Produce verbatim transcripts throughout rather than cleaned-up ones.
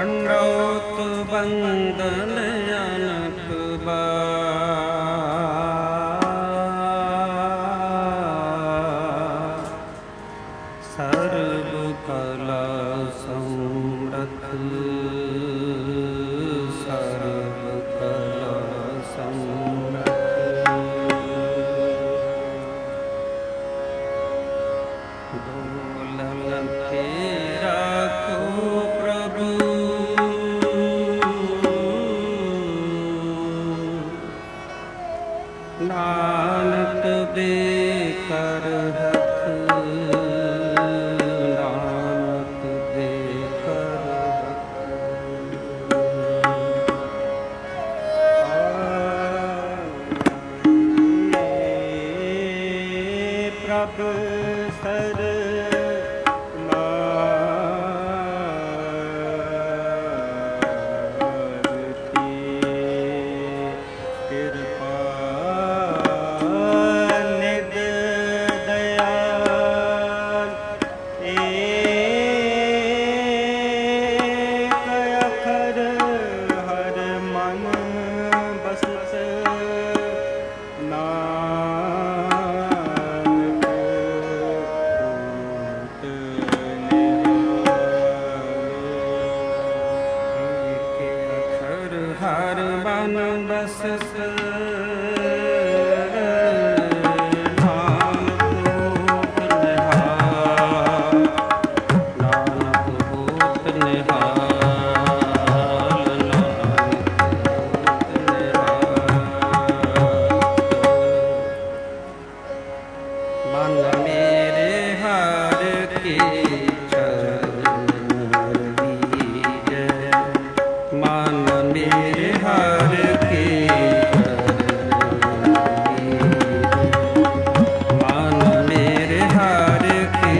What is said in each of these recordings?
खंडौत बंदन अनक बार, सर्व कला समरथ, सर्व कला समरथ। दोलन के राखो प्रभु, नानक दे कर रख, नानक दे कर रख। प्रभु सर हर मन बसत, नानक होत निहाल, नानक होत निहाल, नानक होत निहाल। मन मेरे हर के मन मेरे हर के मन मेरे हर के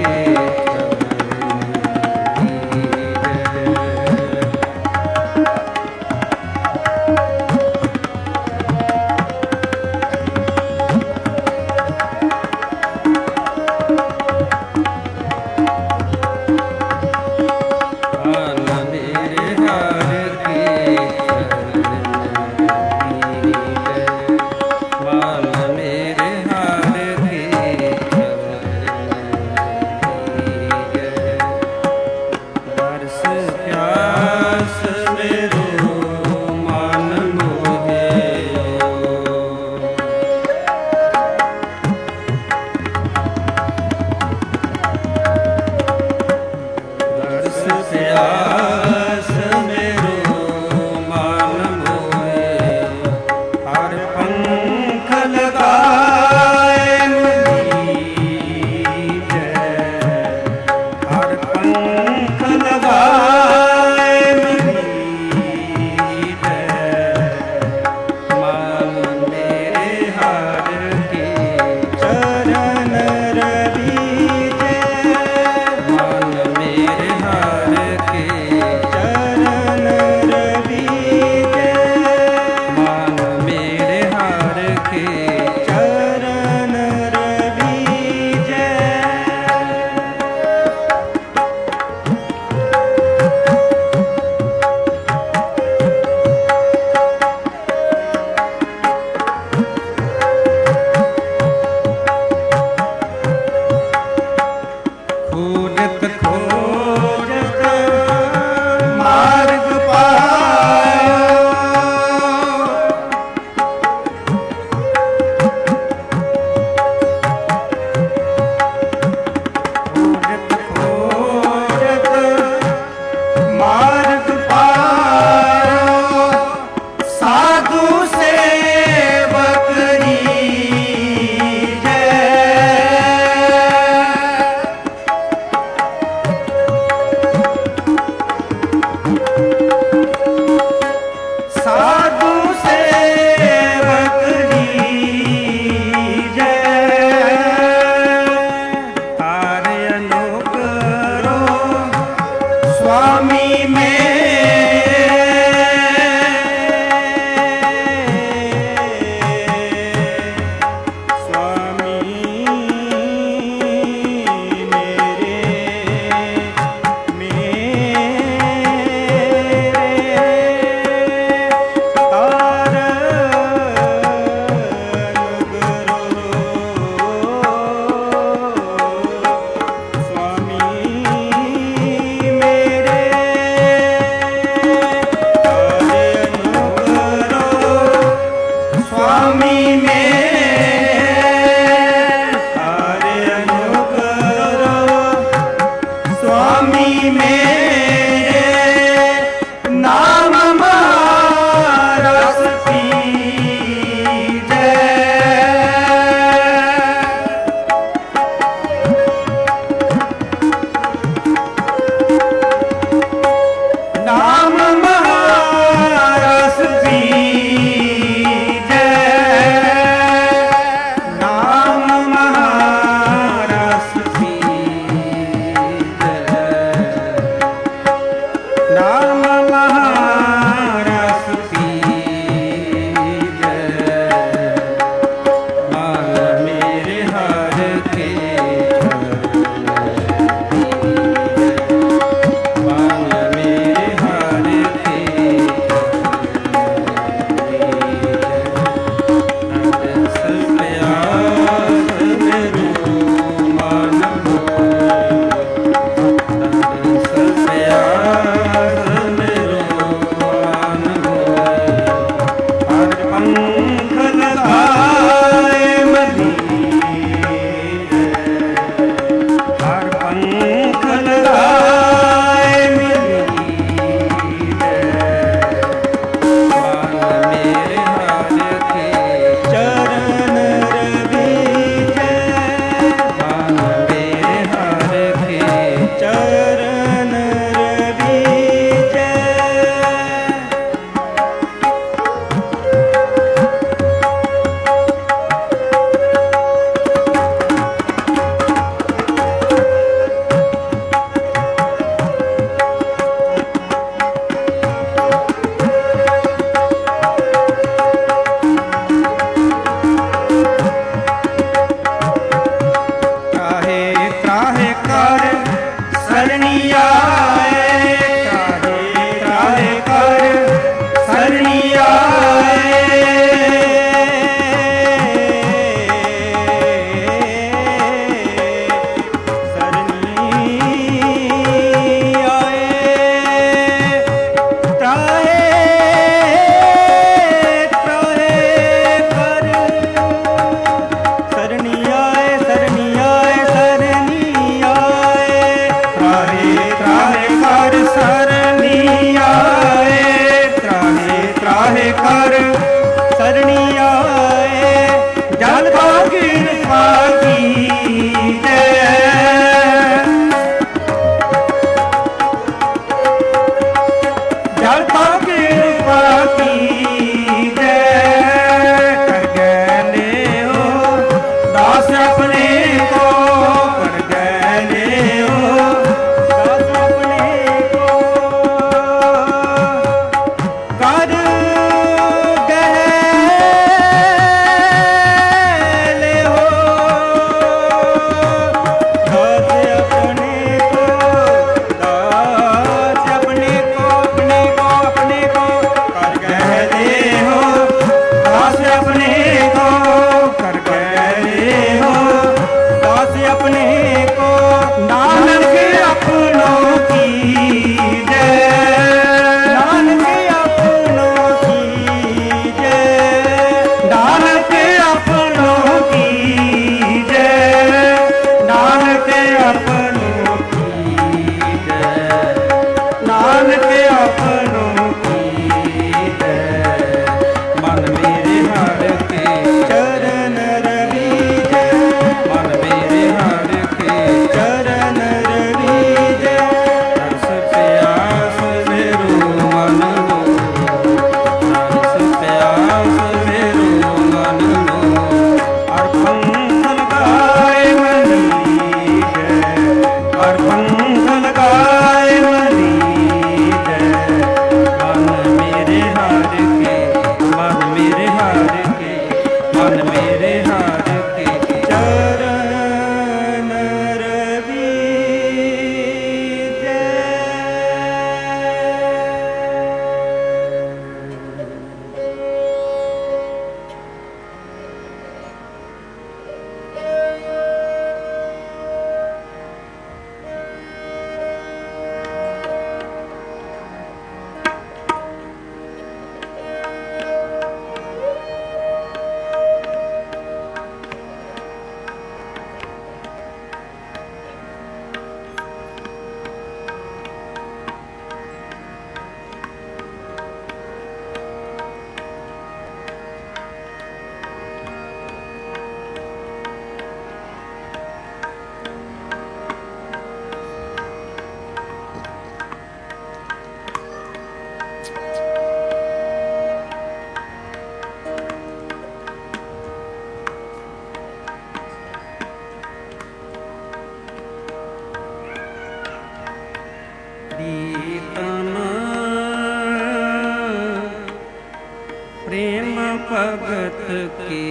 की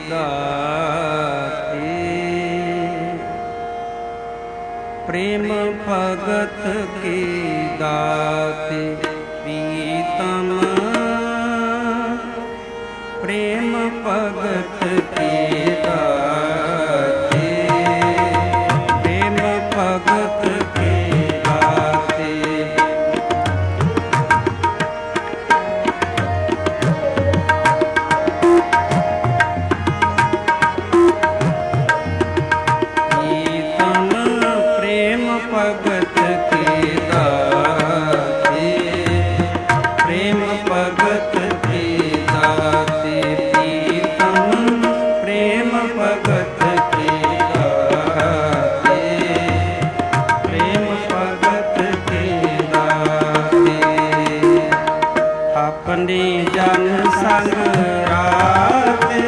दाती, प्रेम भगत की दाती प्रीतम, प्रेम भगत की दाती, प्रेम भगत की दाती। भगत की दाती, प्रेम भगत की दाती प्रीतम, प्रेम भगत की दाती, प्रेम भगत की दाती। अपनी जन संग राते,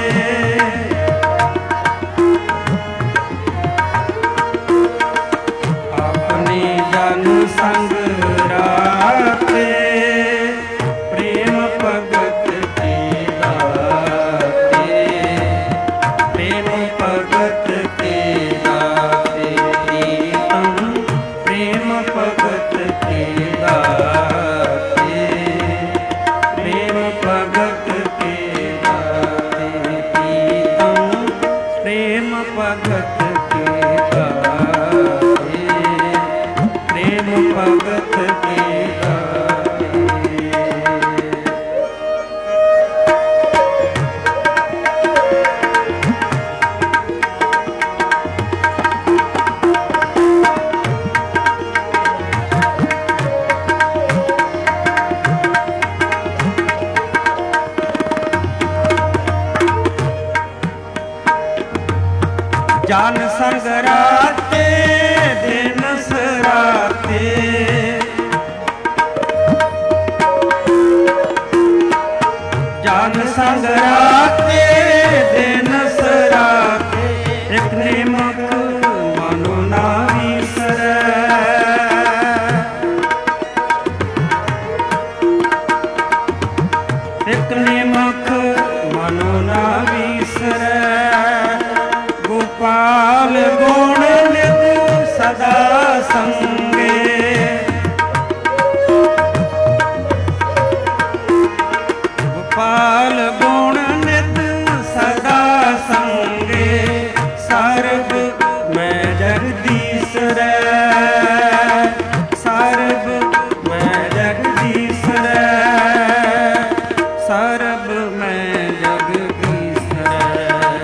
संग राते, प्रेम भगत की दाती, प्रेम भगत की दाती प्रीतम, प्रेम भगत की दाती, प्रेम भगत की दाती प्रीतम, प्रेम भगत की दाती, प्रेम भगत की दाती। जान संग राते दिन सराते, जान संग राते दिन सराते, एक निमक मनो ना विसरै, एक निमक मनो ना विसरै। गोपाल गुण नित सदा संगे, गोपाल गुण नित सदा संगे, सर्ब मैं जगदीश रै, सर्ब मैं जगदीश रै, सर्ब मैं जगदीश रै,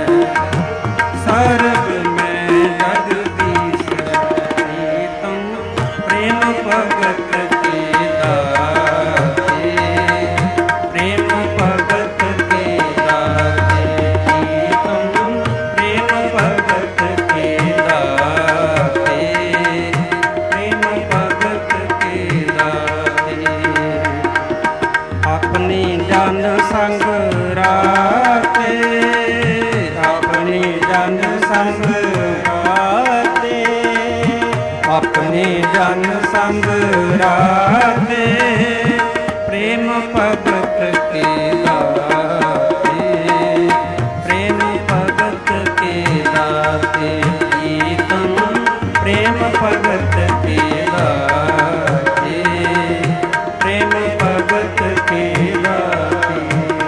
सर्ब मैं जगदीश प्रीतम, प्रेम भगत की दाती, प्रेम भगत की दाती प्रीतम, प्रेम भगत की दाती, प्रेम भगत की दाती। अपनी जन संग राते, अपनी जन संग राते, अपने जन संग राते, प्रेम भगत की दाती, प्रेम भगत की दाती प्रीतम, प्रेम भगत की दाती, प्रेम भगत की दाती।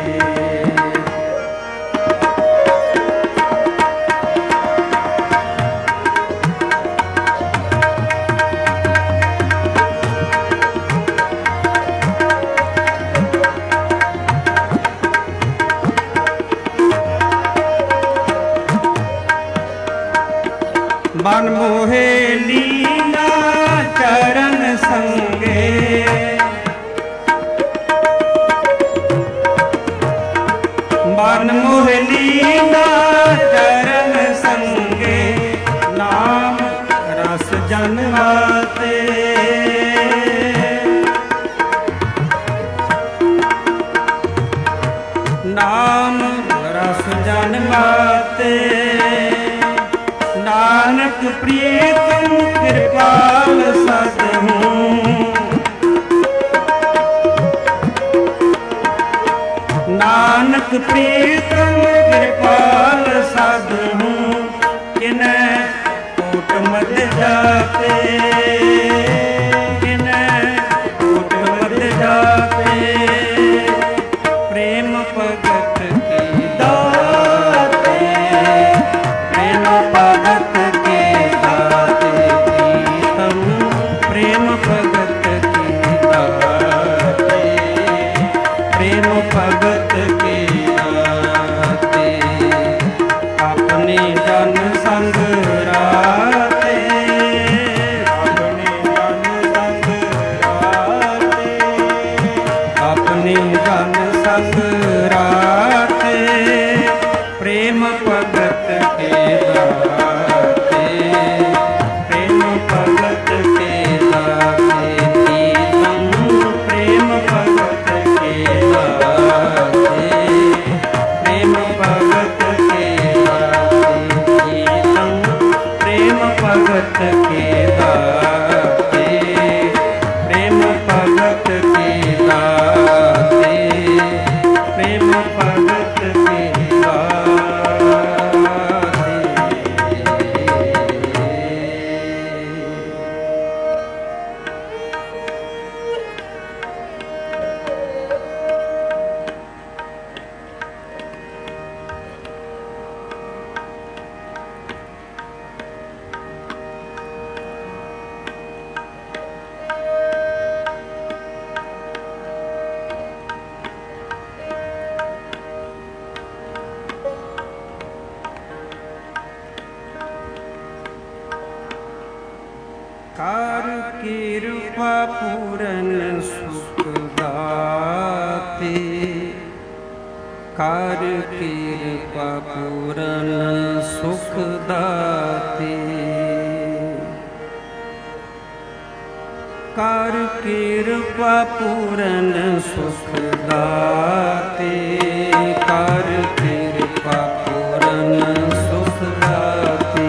मन मोहे लीना चरण संगे, मन मोहे लीना चरण संगे, नाम रस जन्माते, नाम रस जन्माते। नानक प्रीतम कृपाल सदहूँ, नानक नानक प्रीतम कृपाल साधु हूँ, किन्ह कोट मद जाते, किन्ह कोट मद जाते, प्रेम भगत की दाते, प्रेम भगत के दाते, प्रीतम प्रेम भगत की दाते, प्रेम भगत के दाते, अपने जन संग राते, अपने जन संग राते, अपने जन संग राते, प्रेम भगत के दाते, प्रेम भगत के दाते, प्रीतम प्रेम भगत के दाते, प्रेम भगत के दाते, प्रीतम प्रेम भगत के दाते, प्रेम भगत के दाते, प्रेम भगत के दाते। कार कृपा पूरन सुख दाते, कार कृपा पूरन सुख दाते, कार कृपा पूरन सुख दाते, कार कृपा पूरन सुख दाते,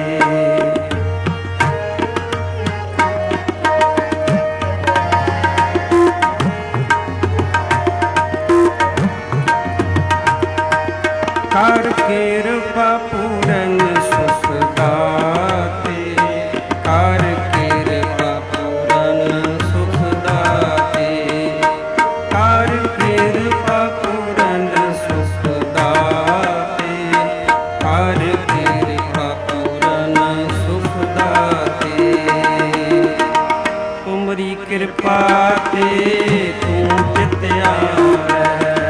कार कृपा पूरन सुख दाते, कार कृपा पूरन सुख दाते, कार कृपा पूरन सुख दाते, कार कृपा पूरन सुख दाते, तुमरी कृपा ते तू चित आवै,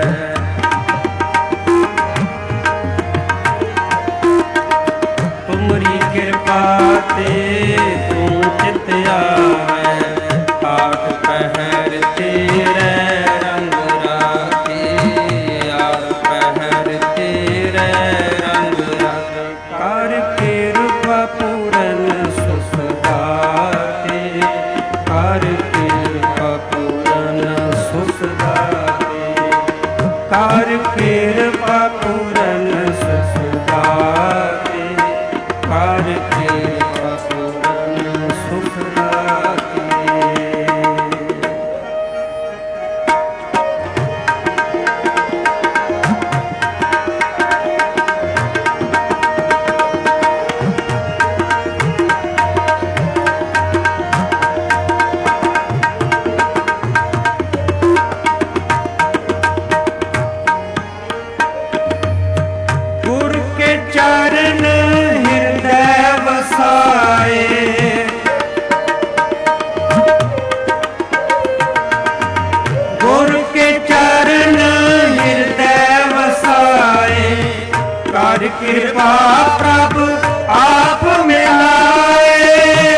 तुमरी कृपा ते तू चित आवै, आठ पहर तेरे रंग राते, आठ पहर तेरे रंग राते, कार कृपा पूरन सुख दाते, कार कृपा पूरन सुख दाते, कार कृपा पूरन सुख दाते, कार कृपा पूरन सुख दाते। गुर के चरण हृदय वसाए, गुर के चरण हृदय वसाए, कर कृपा प्रभु आप मिलाए,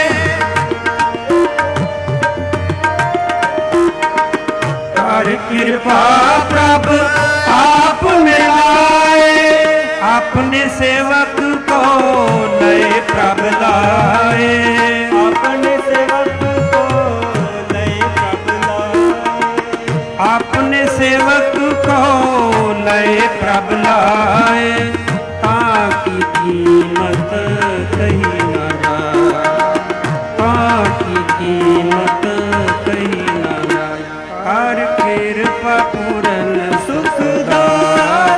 कर कृपा प्रभु आप मिलाए, अपने सेवक को नए प्रभ लाए, अपने सेवक को नए प्रभ लाए, अपने सेवक को नए प्रभ लाए, ताकि कीमत कहीं न जाए, ताकि कीमत कहीं न जाए, कर कृपा पूरन सुख दाए,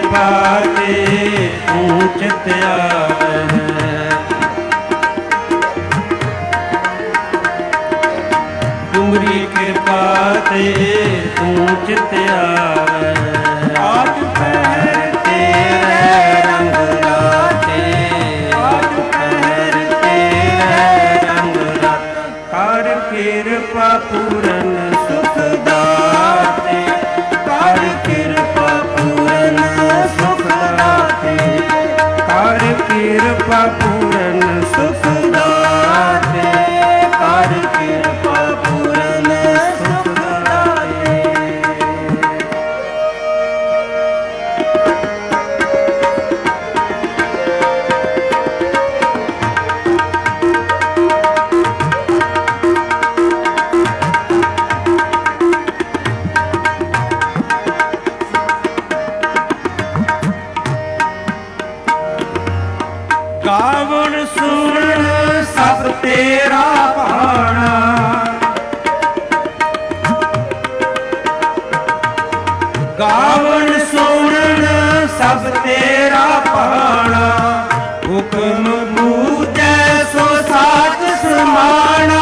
ਕਿਰਪਾ ਤੇ ਤੂੰ ਚਿਤ ਆਵੈ। ਤੁਮਰੀ ਕਿਰਪਾ ਤੇ ਤੂੰ ਚਿਤ ਆਵੈ। ਆਜ ਪਹਿਰ ਤੇਰੇ ਰੰਗ ਰਾਤੇ, ਆਜ ਪਹਿਰ ਤੇਰੇ ਰੰਗ ਰਾਤੇ। ਕਰ ਕਿਰਪਾ ਪੂਰਨ ਸੁਖ ਦਾਤੇ, ਕਰ ਕਿਰਪਾ ਪੂਰਨ ਸੁਖ ਦਾਤੇ, ਕਰ ਕਿਰਪਾ ਪੂਰਨ ਸੁਖ ਦਾਤੇ, ਕਰ ਕਿਰਪਾ ਪੂਰਨ ਸੁਖ ਦਾਤੇ। ਗਾਵਣ ਸੁਣ ਸਭ ਤੇਰਾ ਭਾਣਾ, ਗਾਵਣ ਸੁਣਨ ਸਭ ਤੇਰਾ ਭਾਣਾ। ਹੁਕਮ ਬੂਝੈ ਸੋ ਸਾਚ ਸਮਾਣਾ,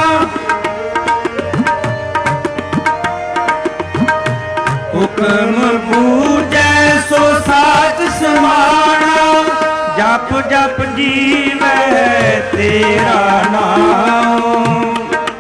ਹੁਕਮ ਬੂਝੈ ਸੋ ਸਾਚ ਸਮਾਣਾ। ਜਪ ਜਪ ਜੀਵੈ ਤੇਰਾ ਨਾਮ,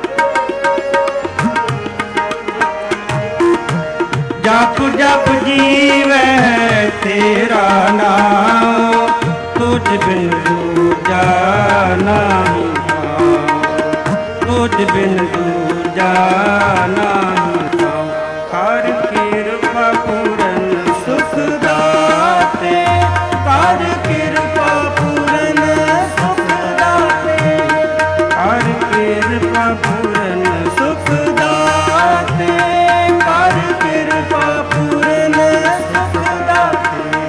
ਜਪ ਜਪ ਜੀਵੈ ਤੇਰਾ ਨਾਮ। ਤੁਝ ਬਿਨ ਦੂਜਾ ਨਾਹੀ ਭਾਉ, ਤੁਝ ਬਿਨ ਦੂਜਾ ਨਾਹੀ ਭਾਉ। ਕਰ ਕਿਰਪਾ ਪੂਰਨ ਸੁਖ ਦਾਤੇ, ਕਰ ਕਿਰਪਾ ਪੂਰਨ ਸੁਖ ਦਾਤੇ, ਕਰ ਕਿਰਪਾ ਪੂਰਨ ਸੁਖ ਦਾਤੇ, ਕਰ ਕਿਰਪਾ ਪੂਰਨ ਸੁਖ ਦਾਤੇ।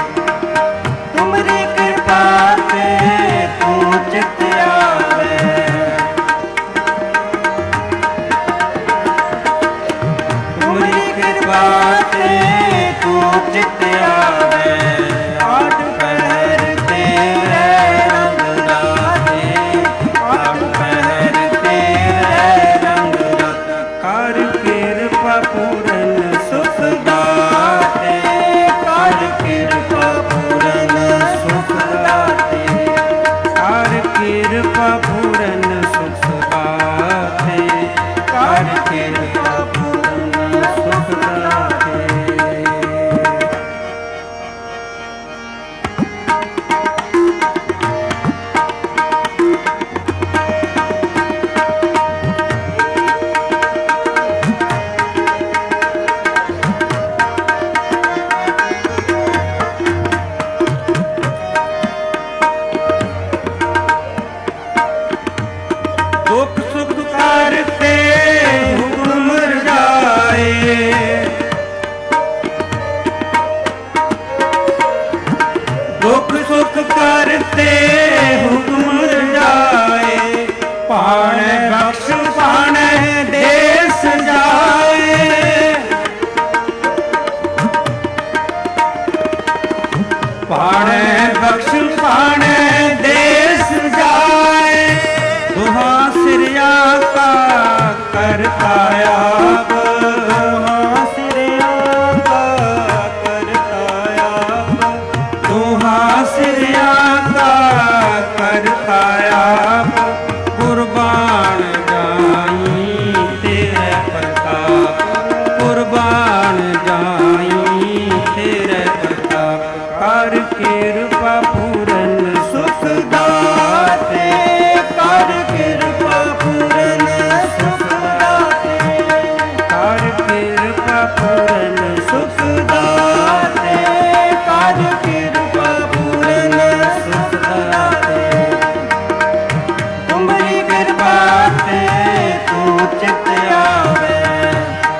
ਤੁਮਰੀ ਕਿਰਪਾ ਤੇ ਤੂੰ ਚਿਤ ਆਵੈ, ਤੁਮਰੀ ਕਿਰਪਾ ਤੇ ਤੂੰ ਚਿਤ ਆਵੈ। ਆਠ ਪਹਿਰ ਤੇਰੇ ਰੰਗ ਰਾਤੇ, ਆਠ ਪਹਿਰ ਤੇਰੇ ਰੰਗ ਰਾਤੇ। ਕਰ ਕਿਰਪਾ ਪੂਰਨ ਸੁਖ ਦਾਤੇ, ਕਰ ਕਿਰਪਾ ਪੂਰਨ ਸੁਖ ਦਾਤੇ, ਕਰ ਕਿਰਪਾ ਪੂਰਨ ਸੁਖ ਦਾਤੇ, ਕਰ ਕਿਰਪਾ ਪੂਰਨ ਸੁਖ ਦਾਤੇ। ਦੁਖ ਸੁਖ ਕਰਤੇ ਹੁਕਮ ਰਜਾਏ, ਦੁਖ ਸੁਖ ਕਰਤੇ ਹੁਕਮ ਰਜਾਏ। ਭਾਣੈ ਬਖਸ਼ ਭਾਣੈ ਦੇ ਸਜਾਏ, ਭਾਣੈ ਬਖਸ਼ ਭਾਣੈ ਦੇ ਸਜਾਏ। ਦੁਹਾ ਸਿਰਿਆ ਕਾ ਕਰਤਾ ਆਪ, ਦੁਹਾ ਸਿਰਿਆ ਕਾ ਕਰਤਾ ਆਪ, ਦੁਹਾ ਸਿਰਿਆ ਕਾ ਕਰਤਾ ਆਪ। ਕੁਰਬਾਨ ਜਾਈ ਤੇਰੇ ਪ੍ਰਤਾਪ, ਕੁਰਬਾਨ ਜਾਈ ਤੇਰੇ ਪ੍ਰਤਾਪ। ਕਰ ਕਿਰਪਾ ਪੂਰਨ ਸੁਖ ਦਾਤੇ, ਕਰ ਕਿਰਪਾ ਪੂਰਨ ਸੁਖ ਦਾਤੇ, ਕਰ ਕਿਰਪਾ ਪੂਰਨ ਸੁਖ ਦਾਤੇ, ਕਰ ਕਿਰਪਾ ਪੂਰਨ ਸੁਖ ਦਾਤੇ। ਤੁਮਰੀ ਕਿਰਪਾ ਤੇ ਤੂੰ ਚਿਤ ਆਵੈ,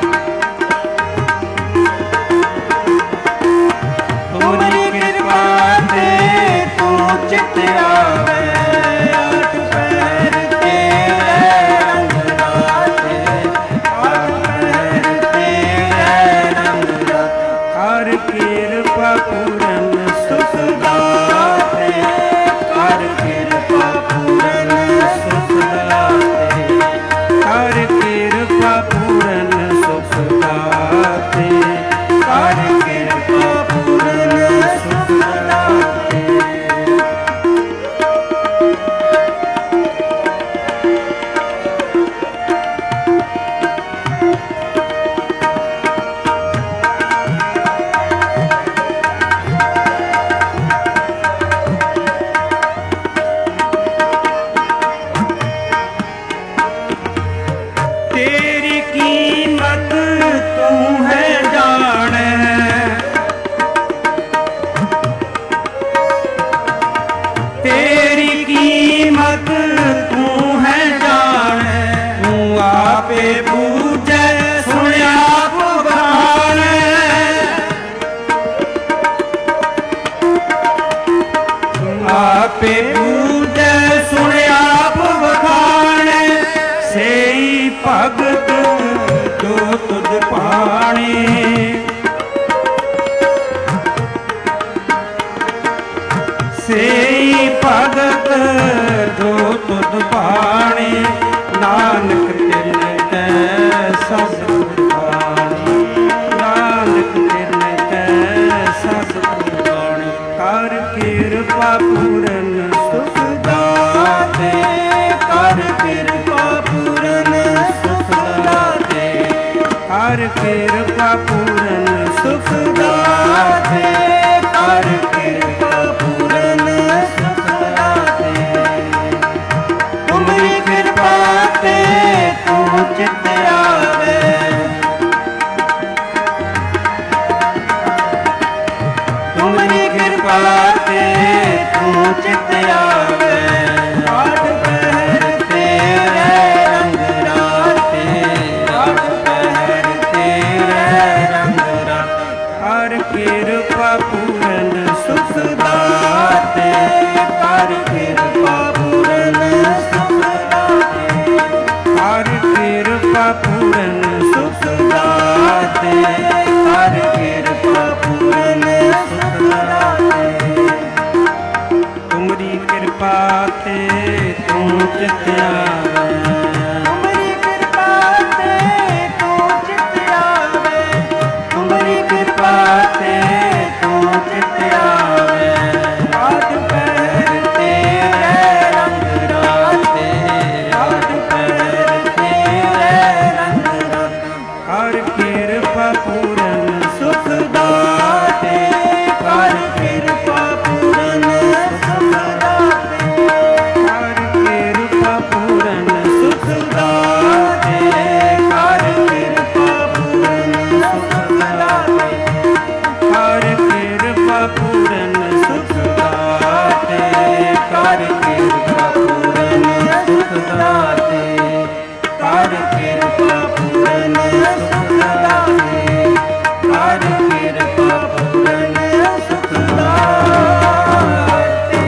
ਤੁਮਰੀ ਕਿਰਪਾ ਤੇ ਤੂੰ ਚਿਤ ਆਵੈ। ਆਠ ਪਹਿਰ ਤੇਰੇ ਰੰਗ ਰਾਤੇ, ਆਠ ਪਹਿਰ ਤੇਰੇ ਰੰਗ ਰਾਤੇ। ਕਰ ਕਿਰਪਾ ਆਪੇ ਪੂਜੈ ਸੁਣ ਆਪ ਵਖਾਣੈ, ਸੇਈ ਭਗਤ ਜੋ ਤੁਧ ਪਾਣੇ। ਸੇਈ ਭਗਤ ਜੋ ਤੁਧ ਪਾਣੇ, ਨਾਨਕ ਤਿਨ ਕੈ ਸਤਿਗੁਰ ਬਾਣੀ। ਨਾਨਕ ਤਿਨ ਕੈ ਸਤਿਗੁਰ ਬਾਣੀ। ਕਰ ਕਿਰਪਾ ਪੂਰਨ ਸੁਖ ਦਾਤੇ, ਕਰ ਕਿਰਪਾ ਪੂਰਨ ਸੁਖ ਦਾਤੇ, ਕਰ ਕਿਰਪਾ ਪੂਰਨ ਸੁਖ ਦਾਤੇ, ਕਰ ਕਿਰਪਾ ਪੂਰਨ ਸੁਖ ਦਾਤੇ। ਤੁਮਰੀ ਕਿਰਪਾ ਤੇ ਤੂੰ ਚਿਤ ਆਵੇ, ਤੁਮਰੀ ਕਿਰਪਾ ਤੇ ਤੂੰ ਚਿਤ ਆਵੇ। ਆਠ ਪਹਿਰ ਤੇਰੇ ਰੰਗ ਰਾਤੇ, ਆਠ ਪਹਿਰ ਤੇਰੇ ਰੰਗ ਰਾਤੇ। ਹਰ ਕਿਰਪਾ ਪੂਰਨ ਸੁਖ ਦਾਤੇ, ਕਰ ਕਿਰਪਾ ਪੂਰਨ ਸੁਖ ਦਾਤੇ, ਕਰ ਕਿਰਪਾ ਪੂਰਨ ਸੁਖ ਦਾਤੇ, ਕਰ ਕਿਰਪਾ ਪੂਰਨ ਸੁਖ ਦਾਤੇ। ਤੁਮਰੀ ਕਿਰਪਾ ਤੇ ਤੂੰ ਚਿਤ ਆਵੇ, ਤੁਮਰੀ ਕਿਰਪਾ ਤੇ ਤੂੰ ਚਿਤ ਆਵੇ, ਤੁਮਰੀ ਕਿਰਪਾ ਤੇ ਤੂੰ ਚਿਤ ਆਵੇ। ਆਠ ਪਹਿਰ ਤੇਰੇ ਰੰਗ ਰਾਤੇ, ਆਠ ਪਹਿਰ ਤੇਰੇ ਰੰਗ ਰਾਤੇ। ਹਰ ਕਿਰਪਾ ਪੂਰਨ ਸੁਖ ਦਾਤੇ, ਕਰ ਕਿਰਪਾ ਪੂਰਨ ਸੁਖ ਦਾਤੇ, ਕਰ ਕਿਰਪਾ ਪੂਰਨ ਸੁਖ ਦਾਤੇ, ਕਰ ਕਿਰਪਾ ਪੂਰਨ ਸੁਖ ਦਾਤੇ, ਕਰ ਕਿਰਪਾ ਪੂਰਨ ਸੁਖ ਦਾਤੇ, ਕਰ ਕਿਰਪਾ ਪੂਰਨ ਸੁਖ ਦਾਤੇ, ਕਰ ਕਿਰਪਾ ਪੂਰਨ ਸੁਖ ਦਾਤੇ, ਕਰ ਕਿਰਪਾ ਪੂਰਨ ਸੁਖ ਦਾਤੇ।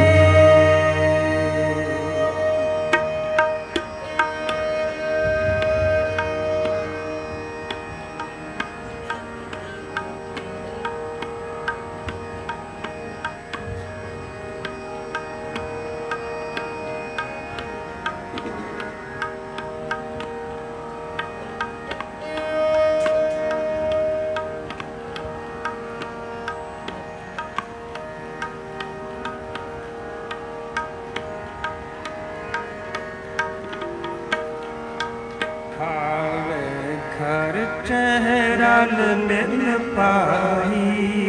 ਖਾਵੇ ਘਰ ਚਹਿਰਲ ਮਿਲ ਪਾਈ,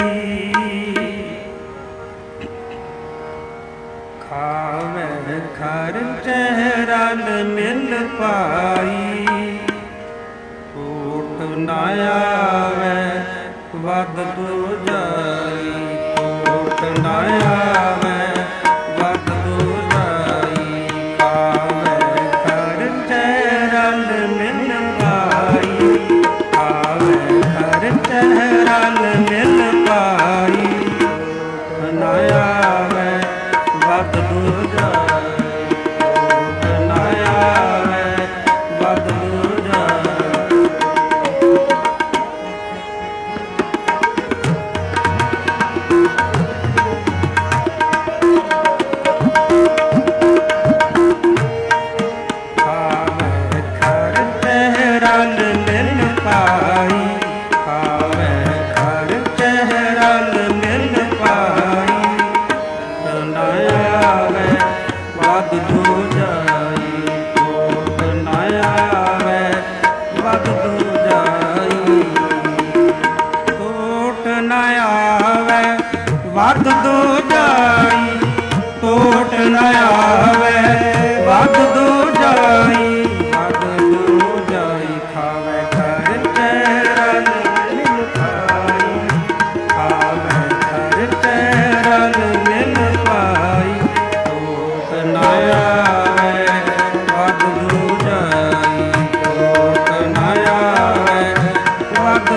ਖਾਵੇ ਘਰ ਚਹਿਰਲ ਮਿਲ ਪਾਈ। ਓਟ ਨਾ ਆਵੇ ਵਦ ਦੂਜਾਈ, ਓਟ ਨਾ ਆਵੇ ਵਦ ਦੂਜਾਈ। ਖਾਵੇ ਘਰ ਚਹਿਰਲ ਮਿਲ ਪਾਈ, ਖਾਵੇ ਘਰ ਚਹਿਰਲ ਮਿਲ ਪਾਈ। ਓਟ ਨਾ ਆਵੇ ਵਦ ਦੂਜਾਈ, ਓਟ ਨਾ ਆਵੇ ਵਦ ਦੂਜਾਈ। ਖਾਵੇ ਘਰ ਚਹਿਰਲ ਮਿਲ ਪਾਈ, ਖਾਵੇ ਘਰ ਚਹਿਰਲ ਮਿਲ ਪਾਈ। ਨਾ ਆਵੇ ਵਦ ਦੂਜਾਈ, ਓਟ ਨਾ ਆਵੇ ਵਦ ਦੂਜਾਈ। ਟੋਟ ਨਾ ਆਵੇ ਵਦ ਦੂਜਾਈ, ਟੋਟ ਨਾ ਆਵੇ ਵਦ ਦੂਜਾਈ, ਵਦ ਦੂਜਾਈ। ਖਾਵੇ ਘਰ ਚਹਿਰਲ ਮਿਲ ਪਾਈ, ਖਾਵੇ ਘਰ ਚਹਿਰਲ ਮਿਲ ਪਾਈ। ਟੋਟ ਨਾ ਆਵੇ ਵਦ ਦੂਜਾਈ, ਟੋਟ ਨਾ ਆਵੇ ਵਦ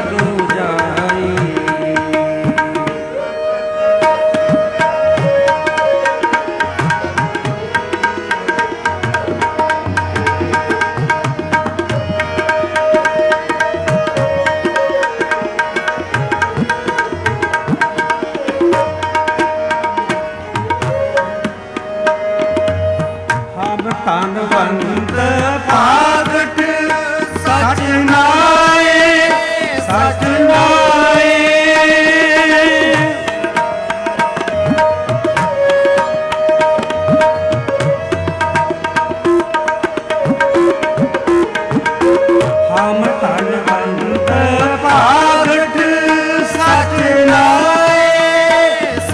ਦੂਜਾਈ।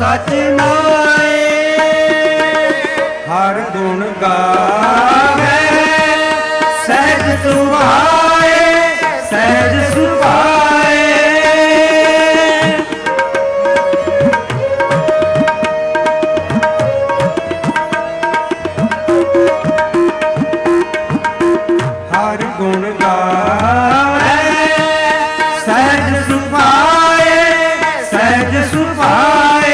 ਬਚਨਾਏ। ਹਰ ਗੁਣ ਗਾਵੇ ਸਹਿਜ ਸੁਭਾਏ, ਸਹਿਜ ਸੁਭਾਏ। ਹਰ ਗੁਣ ਗਾਵੇ ਸਹਿਜ ਸੁਭਾਏ, ਸਹਿਜ ਸੁਭਾਏ।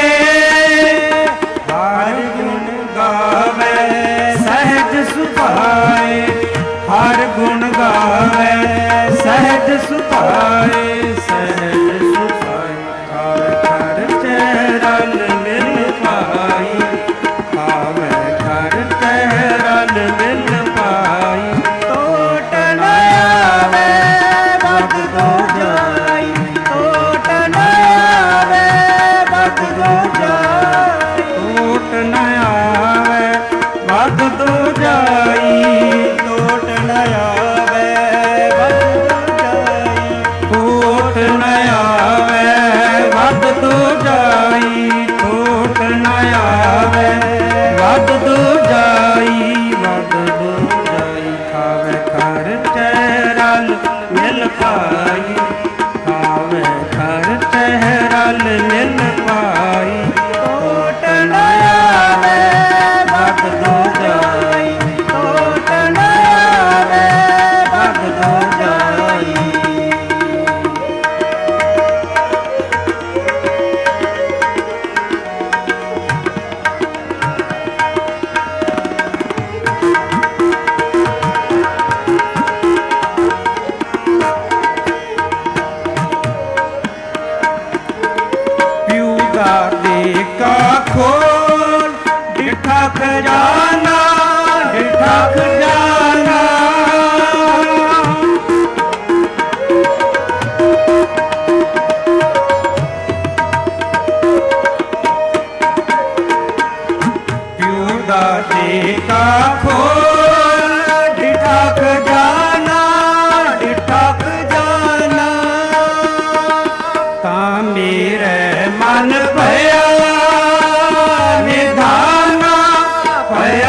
ਹਰ ਗੁਣ ਗਾਵੇ ਸਹਿਜ ਸੁਭਾਏ, ਹਰ ਗੁਣ ਗਾਵੇ ਸਹਿਜ ਸੁਭਾਏ, ਸਹਿਜ ਸੁਭਾਏ। ਖਾਵੇ ਖਰ ਚਰਨ ਮਿਲ ਪਾਈ, ਖਾਵੇ ਖਰ ਚਰਨ ਮਿਲ ਪਾਈ। ਟੋਟ ਨ ਆਵੇ ਬਦ ਦੋ ਜਾਈ, ਟੋਟ ਨ ਆਵੇ ਬਦ ਦੋ ਜਾਈ। ਟੋਟ ਨ ਆਵੇ ਬਦ ਦੋ ਜਾਈ, ਟੋਟ ਨ ਆਵੇ ਬਦ ਦੋ ਜਾਈ। ਟੋਟ ਨ ਆਵੇ ਬਦ ਦੋ ਜਾਈ, ਟੋਟ ਨ ਆਵੇ ਬਦ ਦੋ ਜਾਈ, ਬਦ ਦੋ ਜਾਈ। ਖਾਵੇ ਖਰ ਚਰਨ ਮਿਲ ਪਾਈ, ਖਾਵੇ ਖਰ ਚਰਨ ਮਿਲ ਪਾਈ। ਟੋਟ ਨ ਆਵੇ ਬਦ ਦੋ ਜਾਈ, ਟੋਟ ਨ ਆਵੇ ਬਦ ਦੋ ਜਾਈ। ਪਿਉ ਦਾ ਦੇਖਾ ਖੋਲ ਡਿਠਾ ਖਜ਼ਾਨਾ, ਡਿਠਾ ਖਜ਼ਾਨਾ। ਪਿਉ ਦਾ ਦੇਖਾ ਖੋਲ ਡਿਠਾ ਖਜ਼ਾਨਾ, ਡਿਠਾ ਖਜ਼ਾਨਾ। ਤਾਂ ਮੇਰੇ ਮਨ ਭਇਆ ਨਿਧਾਨਾ, ਭਇਆ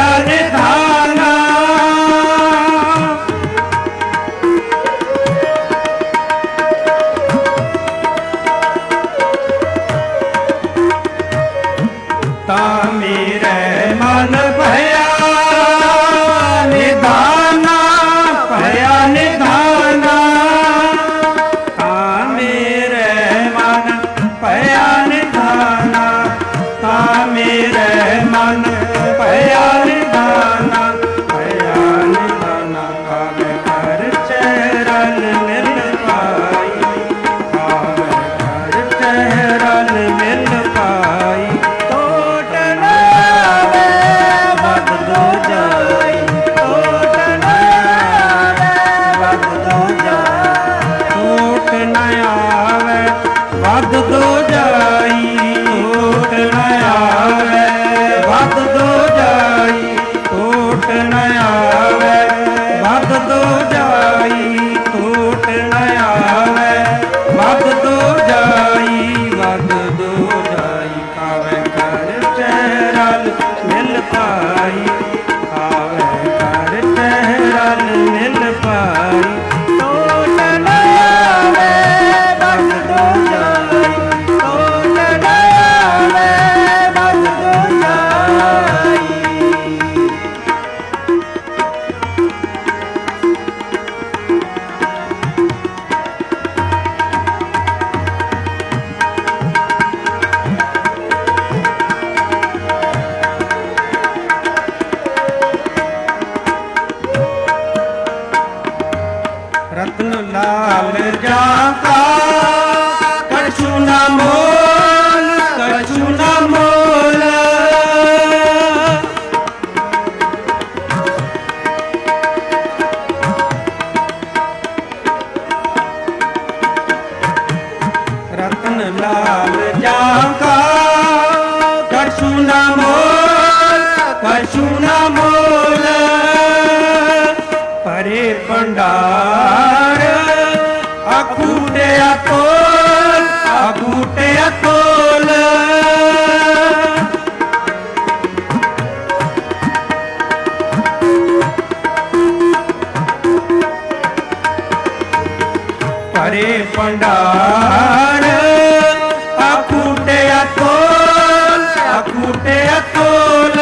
ਭੰਡਾਰ ਅਕੂਟਿਆ ਤੋਲ ਅਕੂਟਿਆ ਤੋਲ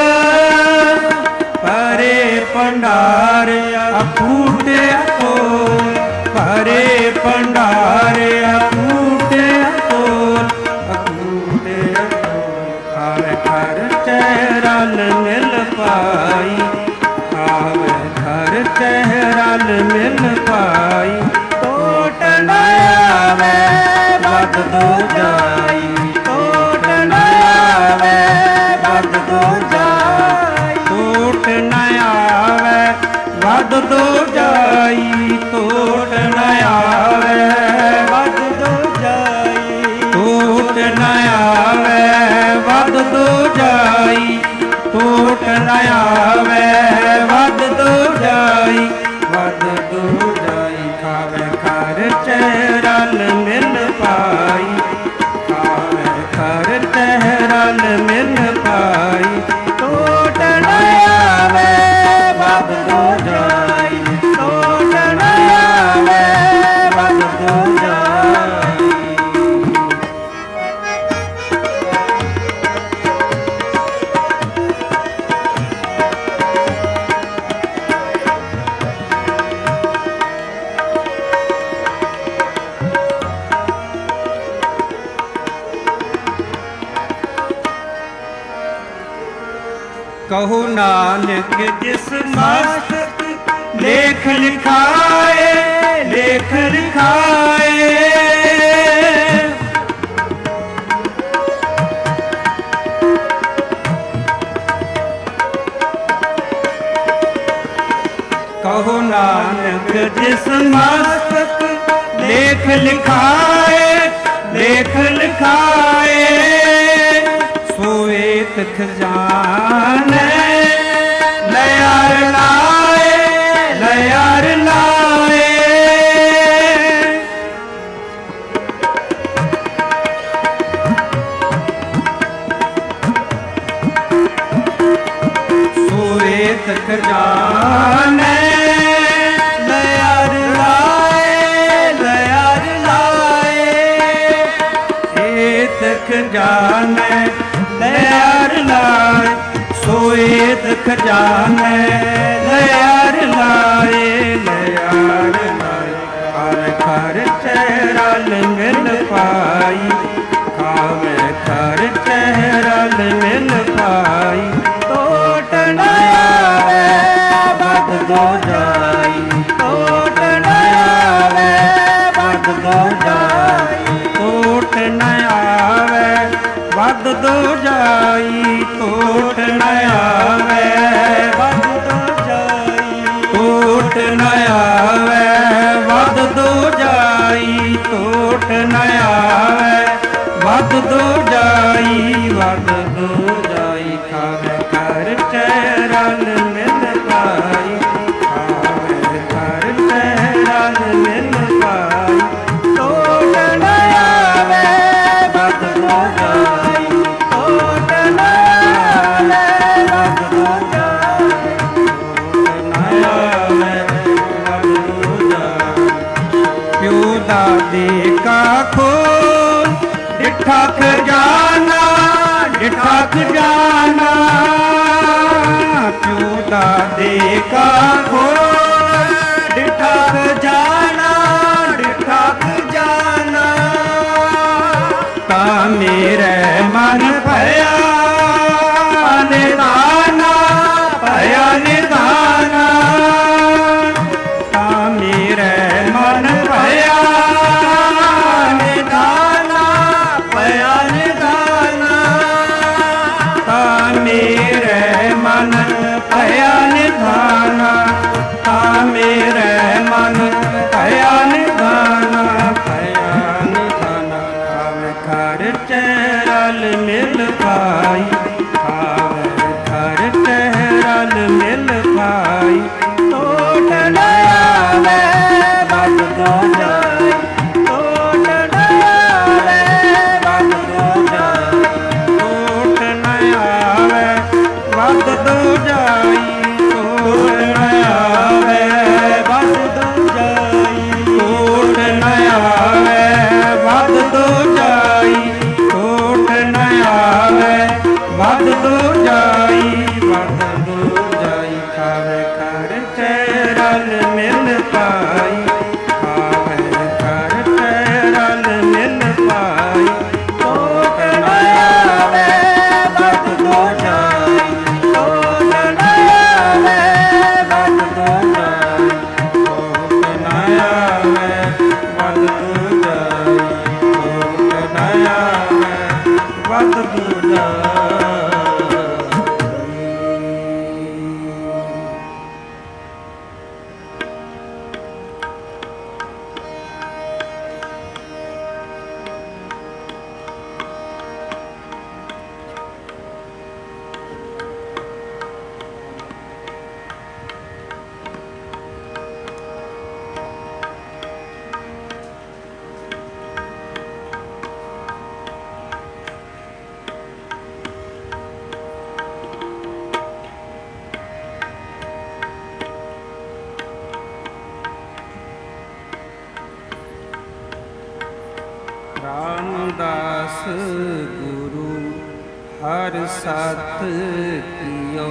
ਭਰੇ ਭੰਡਾਰ ਅਕੂਟਿਆ ਤੋਲ ਭਰੇ ਭੰਡਾਰ ਅਕੂਟਿਆ ਤੋਲ ਅਕੂਟਿਆ ਤੋਲ ਆਵੇ ਘਰ ਚ ਰਲ ਮਿਲ ਪਾਈ ਆਵੇ ਘਰ ਚ ਰਲ ਮਿਲ ਪਾਈ ਟੋਟ ਨਾ ਆਵੇ ਵੱਧ ਦੋ ਜਾਈ ਟੋਟ ਨਾ ਆਵੇ ਵੱਧ ਦੋ ਜਾਈ ਟੋਟ ਨਾ ਆਵੇ ਵੱਧ ਦੋ ਜਾਈ ਟੋਟ ਨਾ ਆਵੇ ਵੱਧ ਦੋ ਜਾਈ ਟੋਟ ਨਾ ਆਵੇ ਵੱਧ ਦੋ ਜਾਈ ਟੋਟ ਨਾ ਆਵੇ ਵੱਧ ਦੋ ਜਾਈ ਵੱਧ ਦੋ ਜਾਈ ਖਾਵੇ ਘਰ ਚ ਰਲ ਮਿਲ ਪਾਈ ਖਾਵੇ ਘਰ ਚ ਰਲ ਮਿਲ ਪਾਈ ਟੋਟ ਨਾ ਆਵੇ ਵੱਧ ਦੋ ਜਾਈ ਟੋਟ ਨਾ ਆਵੇ ਵੱਧ ਦੋ ਜਾਈ ਕਹੋ ਨਾਨਕ ਜਿਸ ਮਸਤਕ ਲੇਖ ਲਿਖਾਏ ਲੇਖ ਲਿਖਾਏ ਕਹੋ ਨਾਨਕ ਜਿਸ ਮਸਤਕ ਲੇਖ ਲਿਖਾਏ ਲੇਖ ਲਿਖਾਏ ਸੋਏਤ ਖਜ਼ਾਨੇ ਲਿਆਰ ਲਾਏ ਲਿਆਰ ਲਾਏ ਸੋਏਤ ਖਜ਼ਾਨੇ ਲਿਆਰ ਲਾਏ ਲਿਆਰ ਲਾਏ ਏਤ ਖਜ਼ਾਨੇ ਲਿਆਰ ਲਾਏ ਸੋਏਤ ਖਜ਼ਾਨੇ ਲਿਆਰ ਲਾਏ ਲਿਆਰ ਲਾਏ ਹਰ ਘਰ ਚ ਰਲ ਮਿਲ ਪਾਈ ਖਾਵੇ ਘਰ ਚ ਰਲ ਮਿਲ ਪਾਈ ਟੋਟ ਨਾ ਆਵੇ ਵੱਧ ਦੋ ਜਾਈ ਟੋਟ ਨਾ ਆਵੇ ਵੱਧ ਦੋ ਜਾਈ ਟੋਟ ਨਾ ਆਵੇ ਵੱਧ ਦੋ ਜਾਈ ਟੋਟ ਨਾ ਆਵੇ ਵੱਧ ਦੋ ਜਾਈ ਟੋਟ ਨਾ ਆਵੇ ਵੱਧ ਦੋ ਜਾਈ ਟੋਟ ਨਾ ਆਵੇ ਵੱਧ ਦੋ ਜਾਈ ਵੱਧ ਦੋ ਜਾਈ ਖਾਵੇ ਘਰ ਚ ਰਲ ਮਿਲ ਪਾਈ ਖਾਵੇ ਘਰ ਚ ਰਲ ਮਿਲ ਪਾਈ ਟੋਟ ਨਾ ਆਵੇ ਵੱਧ ਦੋ ਜਾਈ ਟੋਟ ਨਾ ਆਵੇ ਵੱਧ ਦੋ ਜਾਈ ਟੋਟ ਨਾ ਆਵੇ ਵੱਧ ਦੋ ਜਾਈ ਪਿਓ ਦਾਦੇ ਕਾ ਖੋਲ ਡਿਠਾ ਖਜ਼ਾਨਾ ਡਿਠਾ ਖਜ਼ਾਨਾ ਪਿਓ ਦਾਦੇ ਕਾ ਖੋਲ ਡਿਠਾ ਖਜ਼ਾਨਾ ਡਿਠਾ ਖਜ਼ਾਨਾ ਤਾਂ ਮੇਰੇ ਮਨ ਭਇਆ ਨਿਧਾਨਾ ਭਇਆ ਨਿਧਾਨਾ ਤਾਂ ਮੇਰੇ ਮਨ ਭਇਆ ਨਿਧਾਨਾ ਭਇਆ ਨਿਧਾਨਾ ਤਾਂ ਮੇਰੇ ਮਨ ਭਇਆ ਨਿਧਾਨਾ ਤਾਂ ਮੇਰੇ ਮਨ ਭਇਆ ਨਿਧਾਨਾ ਭਇਆ ਨਿਧਾਨਾ ਖਾਵੇ ਘਰ ਚ ਰਲ ਮਿਲ ਪਾਈ ਖਾਵੇ ਘਰ ਚ ਰਲ ਮਿਲ ਪਾਈ ਟੋਟ ਨਾ ਆਵੇ ਵੱਧ ਦੋ ਜਾਈ ਟੋਟ ਨਾ ਆਵੇ ਵੱਧ ਦੋ ਜਾਈ ਟੋਟ ਨਾ ਆਵੇ ਵੱਧ ਦੋ ਜਾਈ ਟੋਟ ਨਾ ਆਵੇ ਵੱਧ ਦੋ ਜਾਈ ਟੋਟ ਨਾ ਆਵੇ ਵਦ ਦੋ ਜਾਈ, ਵਦ ਦੋ ਜਾਈ। ਖਾਵੇ ਖਰਚ ਰਲ ਮਿਲ ਪਾਈ, ਖਾਵੇ ਖਰਚ ਰਲ ਮਿਲ ਪਾਈ। ਤੋਟ ਨ ਆਵੇ ਵਦ ਦੋ ਜਾਈ, ਤੋਟ ਨ ਆਵੇ ਵਦ ਦੋ ਜਾਈ। ਤੋਟ ਨ ਆਵੇ ਵਦ ਦੋ ਜਾਈ, ਤੋਟ ਨ ਆਵੇ ਵਦ ਦੋ ਜਾਈ। ਰਾਮਦਾਸ ਗੁਰੂ ਹਰ ਸਤ ਕੀਓ,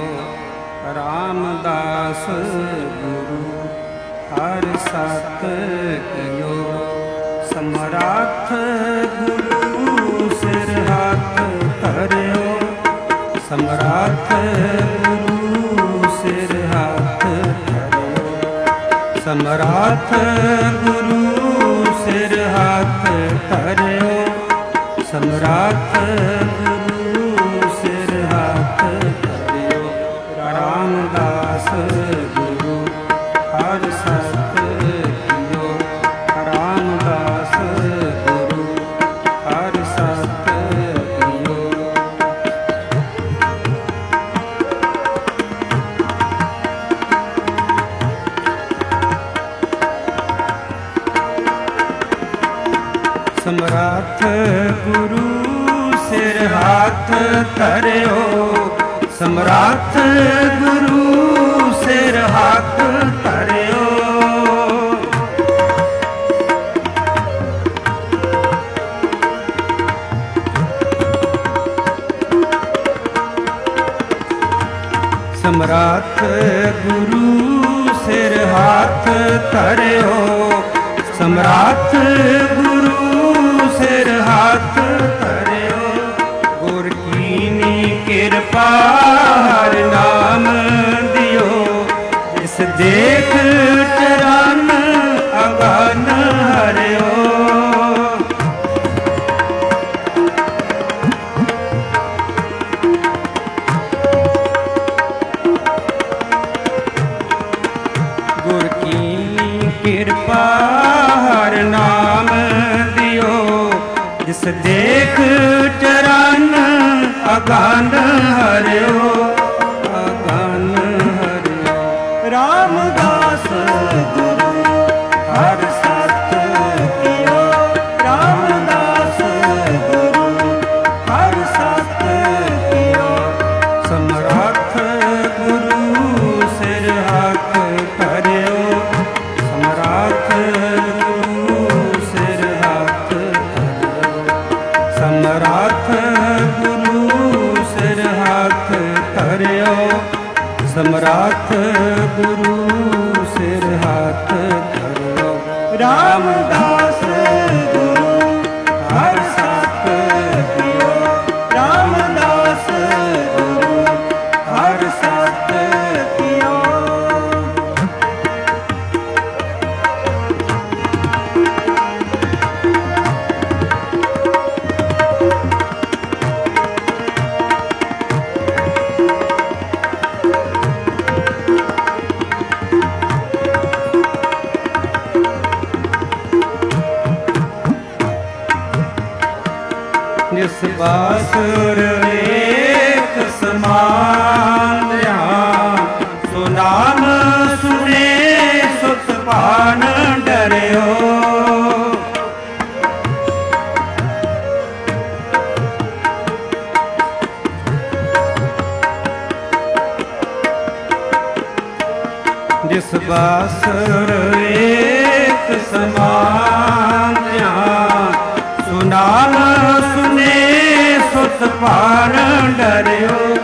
ਰਾਮਦਾਸ ਗੁਰੂ ਹਰ ਸਤ ਕੀਓ। ਸਮਰੱਥ ਗੁਰੂ ਸਿਰ ਹੱਥ ਧਰਿਓ, ਸਮਰੱਥ ਗੁਰੂ ਸਿਰ ਹੱਥ ਧਰਿਓ। ਸਮਰੱਥ ਗੁਰੂ ਸਿਰ ਹੱਥ ਧਰਿਓ, ਸਮਰੱਥ ਗੁਰੂ ਸਿਰ ਹੱਥ ਧਰਿਓ। ਰਾਮਦਾਸ ਗੁਰੂ ਹਰ ਸਤ ਕੀਓ, ਰਾਮਦਾਸ ਗੁਰੂ ਹਰ ਸਤ ਕੀਓ। ਸਮਰੱਥ ਗੁਰੂ ਸਿਰ ਹੱਥ ਧਰਿਓ, ਸਮਰੱਥ ਗੁਰੂ ਸਿਰ ਹੱਥ ਧਰਿਓ। ਸਮਰੱਥ ਗੁਰੂ ਸਿਰ ਹੱਥ ਧਰਿਓ, ਸਮਰੱਥ ਗੁਰੂ ਸਿਰ ਹੱਥ ਧਰਿਓ। ਗੁਰ ਕੀਨੀ ਕਿਰਪਾ ਹਰਿ ਨਾਮ ਦਿਓ, ਜਿਸ ਦੇਖ ਚਰਨ ਅਗਨ ਹਰਿਓ। ਗੁਰ ਕੀਨੀ ਕਿਰਪਾ ਹਰਿ ਨਾਮ ਦਿਓ, ਜਿਸ ਦੇਖ ਚਰਨ ਅਗਨ ਹਰਿਓ, ਅਗਨ ਹਰਿਓ। ਰਾਮਦਾਸ ਗੁਰੂ ਹਰ ਸਤ ਕੀਓ, ਰਾਮਦਾਸ ਗੁਰੂ ਹਰ ਸਤ ਕੀਓ। ਸਮਰੱਥ ਗੁਰੂ ਸਿਰ ਹੱਥ ਧਰਿਓ, ਸਮਰੱਥ ਗੁਰੂ ਸਿਰ ਹੱਥ ਧਰਿਓ। ਸਮਰੱਥ ਗੁਰੂ ਸਿਰ ਹੱਥ ਧਰਿਓ, ਸਮਰੱਥ ਗੁਰੂ ਸਿਰ ਹੱਥ ਧਰਿਓ। ਰਾਮਦਾਸ ਗੁਰੂ ਹਰ ਸਤ ਕੀਓ, ਰਾਮਦਾਸ ਗੁਰੂ ਹਰ ਸਤ ਕੀਓ। ਜਿਸ ਬਾਸੁਰ ਵੇਖ ਸਮਾਨ ਧਿਆਨ, ਸੋ ਨਾਮ ਸੁਨੇ ਸੁਤ ਭਾਨ ਡਰਿਓ। ਜਿਸ ਬਾਸੁਰ ਵੇਖ ਸਮਾਨ ਧਿਆਨ, ਸੋ ਨਾਮ ਸੁਨੇ ਸੁਤ ਭਾਨ ਡਰਿਓ।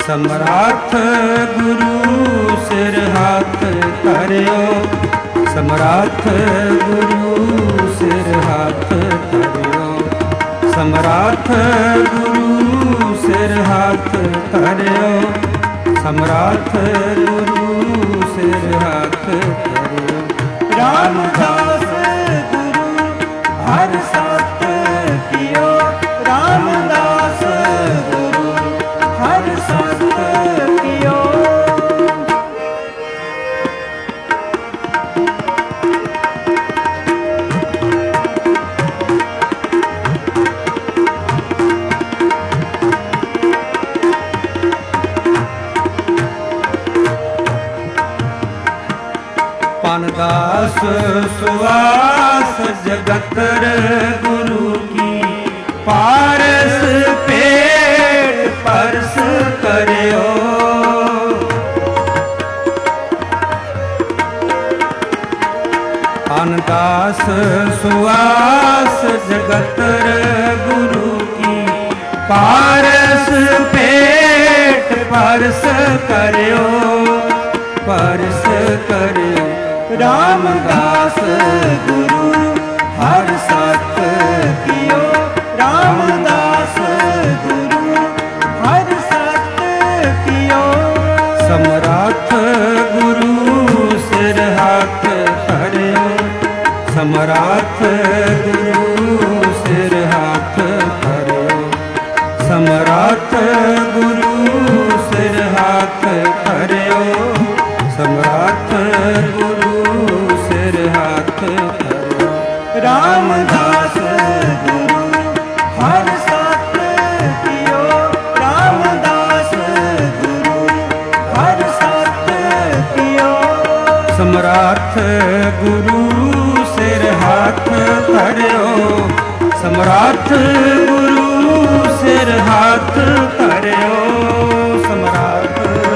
ਸਮਰੱਥ ਗੁਰੂ ਸਿਰ ਹੱਥ ਧਰਿਓ, ਸਮਰੱਥ ਗੁਰੂ ਸਿਰ ਹੱਥ ਧਰਿਓ, ਸਮਰੱਥ ਗੁਰੂ ਸਿਰ ਹੱਥ ਧਰਿਓ, ਸਮਰੱਥ ਗੁਰੂ ਸਿਰ ਹੱਥ ਧਰਿਓ। ਰਾਮਦਾਸ ਗੁਰੂ ਹਰਿ ਸਤ ਕੀਓ, ਰਾਮਦਾਸ ਗੁਰੂ ਹਰਿ ਸਤ ਕੀਓ। पानदास सुवास जगतर गुरु की, पारस पेट परस करियो। पानदास सुवास जगतर गुरु की, पारस पेट परस करियो, परस करियो। रामदास गुरु हरि सत कीयो, रामदास गुरु हरि सत कीयो। समरथ गुरु सिर हथ धरियो, समरथ गुरु सिर हथ धरियो, समरथ गुरु सिर हथ धरियो, समरथ गुरु सिर हथ धरियो। रामदास गुरु हरि सत कीयो, रामदास गुरु हरि सत कीयो। समरथ गुरु सिर हथ धरियो, समरथ गुरु सिर हथ धरियो, समरथ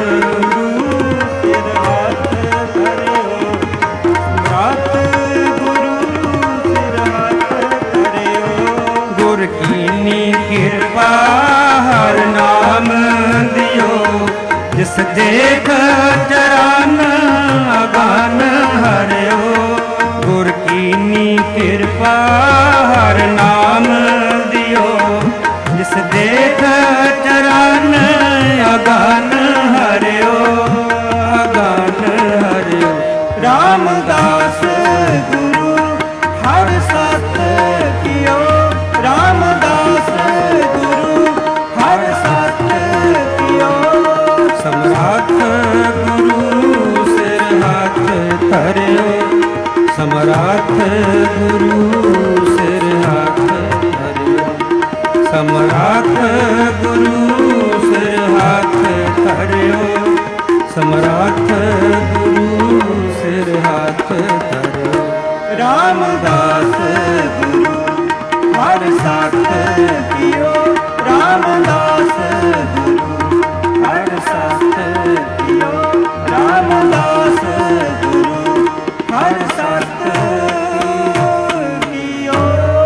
कृपा हर नाम दियो, जिस देख चरण अगन हरियो। गुर कीनी कृपा हर नाम दियो, जिस देख चरण अगन हरियो, अगन हरियो। रामदास गुरु हरि सत कीयो, रामदास गुरु हरि सत कीयो। समरथ गुरु सिर हथ धरियो, समरथ गुरु सिर हथ धरियो, समरथ गुरु सिर हथ धरियो, समरथ गुरु सिर हथ धरियो। रामदास गुरु हरि सत कीयो, रामदास गुरु हरि सत कीयो, रामदास गुरु हरि सत कीयो।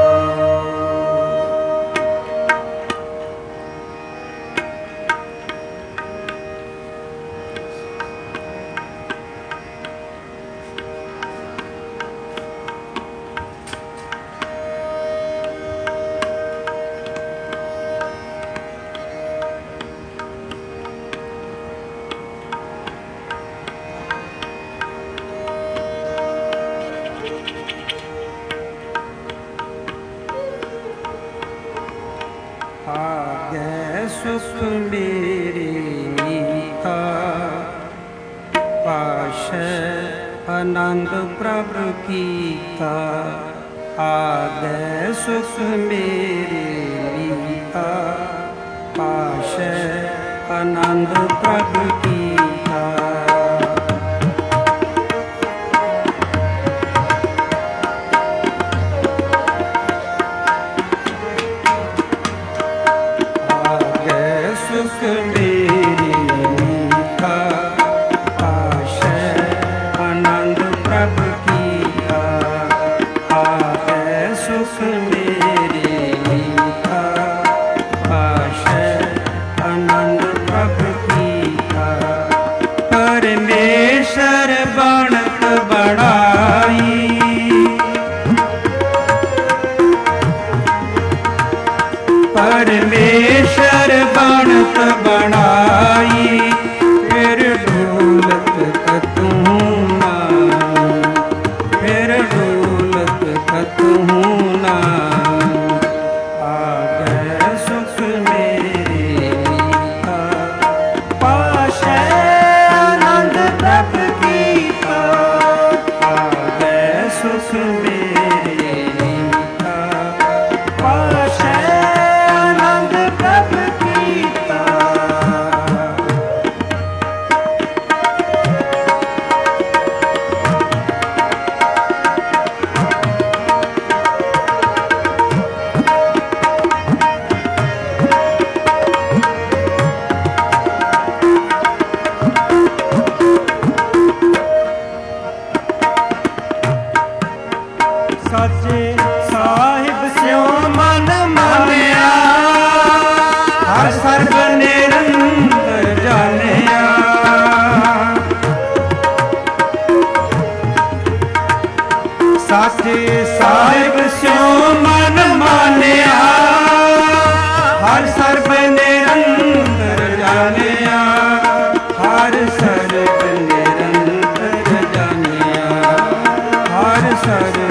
आगे सुख मेरे मीठा, पाश आनंद प्रभु कीता। आगे सुख मेरे मीठा, पाश आनंद प्रभु कीता। सुख मेरी मीठा, पाश आनंद प्रभु कीता। आगे सुख मेरी मीठा, पाश आनंद प्रभु कीता। ਪਾਸ਼ੈ ਆਨੰਦ ਪ੍ਰਭ ਕੀਤਾ, ਆਵੇ ਸੁਖ ਮੇਰੇ ਨੀਤਾ, ਪਾਸ਼ੈ ਆਨੰਦ ਪ੍ਰਭ ਕੀਤਾ। ਸਾਚੇ ਸਾਹਿਬ ਸਿਉ ਮਨ ਮਾਨਿਆ, ਹਰ ਸਰਬ ਨਿਰੰਤਰ ਜਾਣਿਆ। ਸਾਚੇ ਸਾਹਿਬ ਸਿਉ ਮਨ ਮਾਨਿਆ, ਹਰ ਸਰਬ ਨਿਰੰਤਰ ਜਾਣਿਆ, ਹਰ ਸਰਬ ਨਿਰੰਤਰ ਜਾਣਿਆ, ਹਰ ਸਰਬ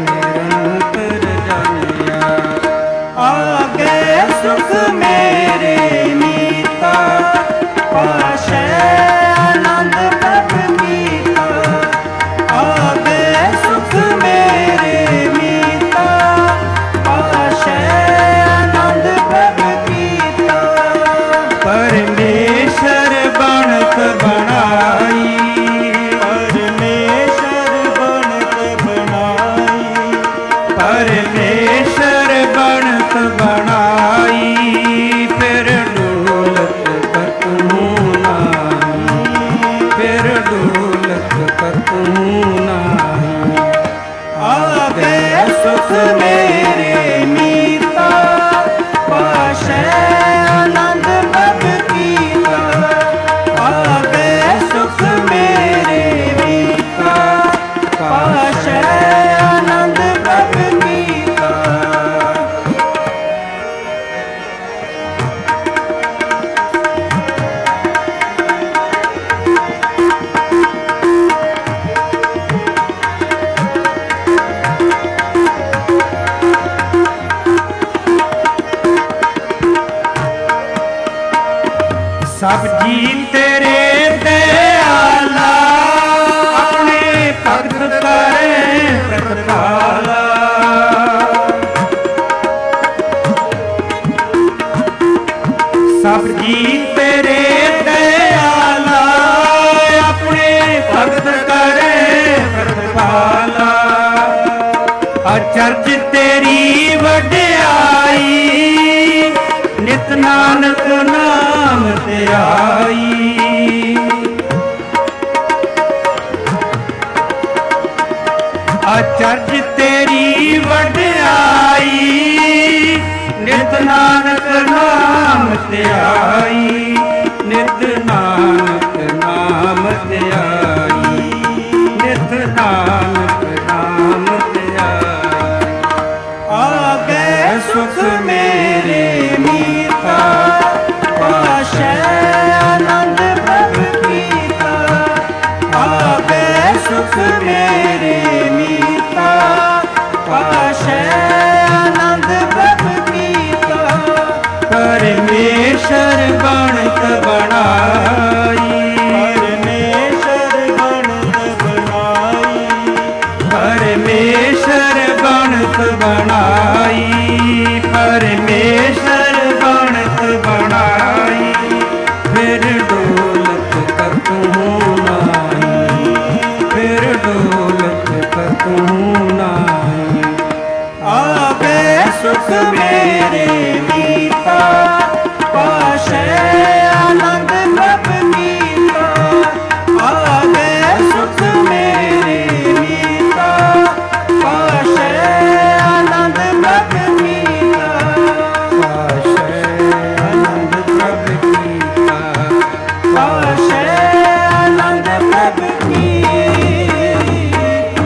ਸੁਖ ਮੇਰੇ ਨੀਤਾ, ਪਾਸ਼ੈ ਆਨੰਦ ਪ੍ਰਭ ਕੀਤਾ, ਆਵੇ ਸੁਖ ਮੇਰੇ ਨੀਤਾ, ਪਾਸ਼ੈ ਆਨੰਦ ਪ੍ਰਭ ਕੀਤਾ। ਪਰਮੇਸ਼ਰ ਬਣਤ ਬਣਾਈ, ਪਰਮੇਸ਼ਰ ਬਣਤ ਬਣਾਈ, ਪਰਮੇਸ਼ਰ ਬਣਤ ਬਣਾਈ, ਫਿਰ ਡੋਲਤ ਕਤਹੂ ਨਾਹੀ, ਫਿਰ ਡੋਲਤ ਕਤਹੂ ਨਾਹੀ। ਆਗੇ ਸੁਖ ਮੇਰੇ ਨੀਤਾ, ਪਾਸ਼ੈ ਆਨੰਦ ਪ੍ਰਭ ਕੀਤਾ, ਆਗੇ ਸੁਖ ਮੇਰੇ ਨੀਤਾ, ਪਾਸ਼ੈ ਆਨੰਦ ਪ੍ਰਭ ਕੀਤਾ। ਸਭ ਜੀ ਤੇਰੇ ਦਿਆਲਾ, ਆਪਣੇ ਭਗਤ ਕਰੇ ਪ੍ਰਤਪਾਲਾ। ਸਭ ਜੀ ਤੇਰੇ ਦਿਆਲਾ, ਆਪਣੇ ਭਗਤ ਕਰੇ ਪ੍ਰਤਪਾਲਾ। ਅਚਰਜ ਤੇਰੀ ਵਡਿਆਈ, ਨਿਤ ਨਾਨਕ ਨਾਮ ਧਿਆਈ। ਅਚਰਜ ਤੇਰੀ ਵਡਿਆਈ, ਨਿਤ ਨਾਨਕ ਨਾਮ ਧਿਆਈ, ਨਿਤ ਨਾਨਕ ਨਾਮ ਧਿਆਈ, ਨਿਤ ਨਾਨਕ ਨਾਮ ਧਿਆਈ। ਆਗੇ ਸੁਖ ਮੇਰੇ ਨੀਤਾ, ਪਾਸ਼ੈ ਆਨੰਦ ਪ੍ਰਭ ਕੀਤਾ, ਆਗੇ ਸੁਖ ਮੇਰੇ ਨੀਤਾ, ਪਾਸ਼ੈ ਆਨੰਦ ਪ੍ਰਭ ਕੀਤਾ। ਪਰਮੇਸ਼ਰ ਬਣਤ ਬਣਾਈ, ਪਰਮੇਸ਼ਰ ਬਣਤ ਬਣਾਈ, ਪਰਮੇਸ਼ਰ ਬਣਤ ਬਣਾਈ, ਪਰਮੇਸ਼ਰ ਬਣਤ ਬਣਾਈ, ਫਿਰ ਡੋਲਤ ਕਤਹੂ ਨਾਹੀ, ਫਿਰ ਡੋਲਤ ਕਤਹੂ ਨਾਹੀ। ਆਵੇ ਸੁਖ ਮੇਰੇ ਨੀਤਾ, ਪਾਸ਼ੈ ਆਨੰਦ ਪ੍ਰਭ ਕੀਤਾ, ਆਵੇ ਸੁਖ ਮੇਰੇ ਨੀਤਾ, ਪਾਸ਼ੈ ਆਨੰਦ ਪ੍ਰਭ ਕੀਤਾ, ਪਾਸ਼ੈ ਆਨੰਦ ਪ੍ਰਭ ਕੀਤਾ, ਪਾਸ਼ੈ ਆਨੰਦ ਪ੍ਰਭ ਕੀਤਾ।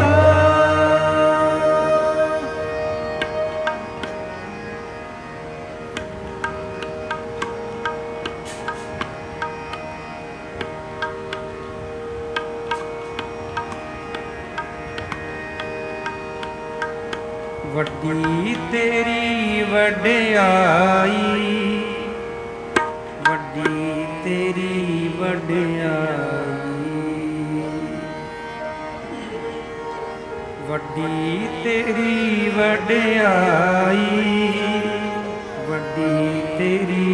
ਵੱਡੀ ਤੇਰੀ ਵਡਿਆਈ, ਵੱਡੀ ਤੇਰੀ ਵਡਿਆਈ, ਵੱਡੀ ਤੇਰੀ ਵਡਿਆਈ, ਵੱਡੀ ਤੇਰੀ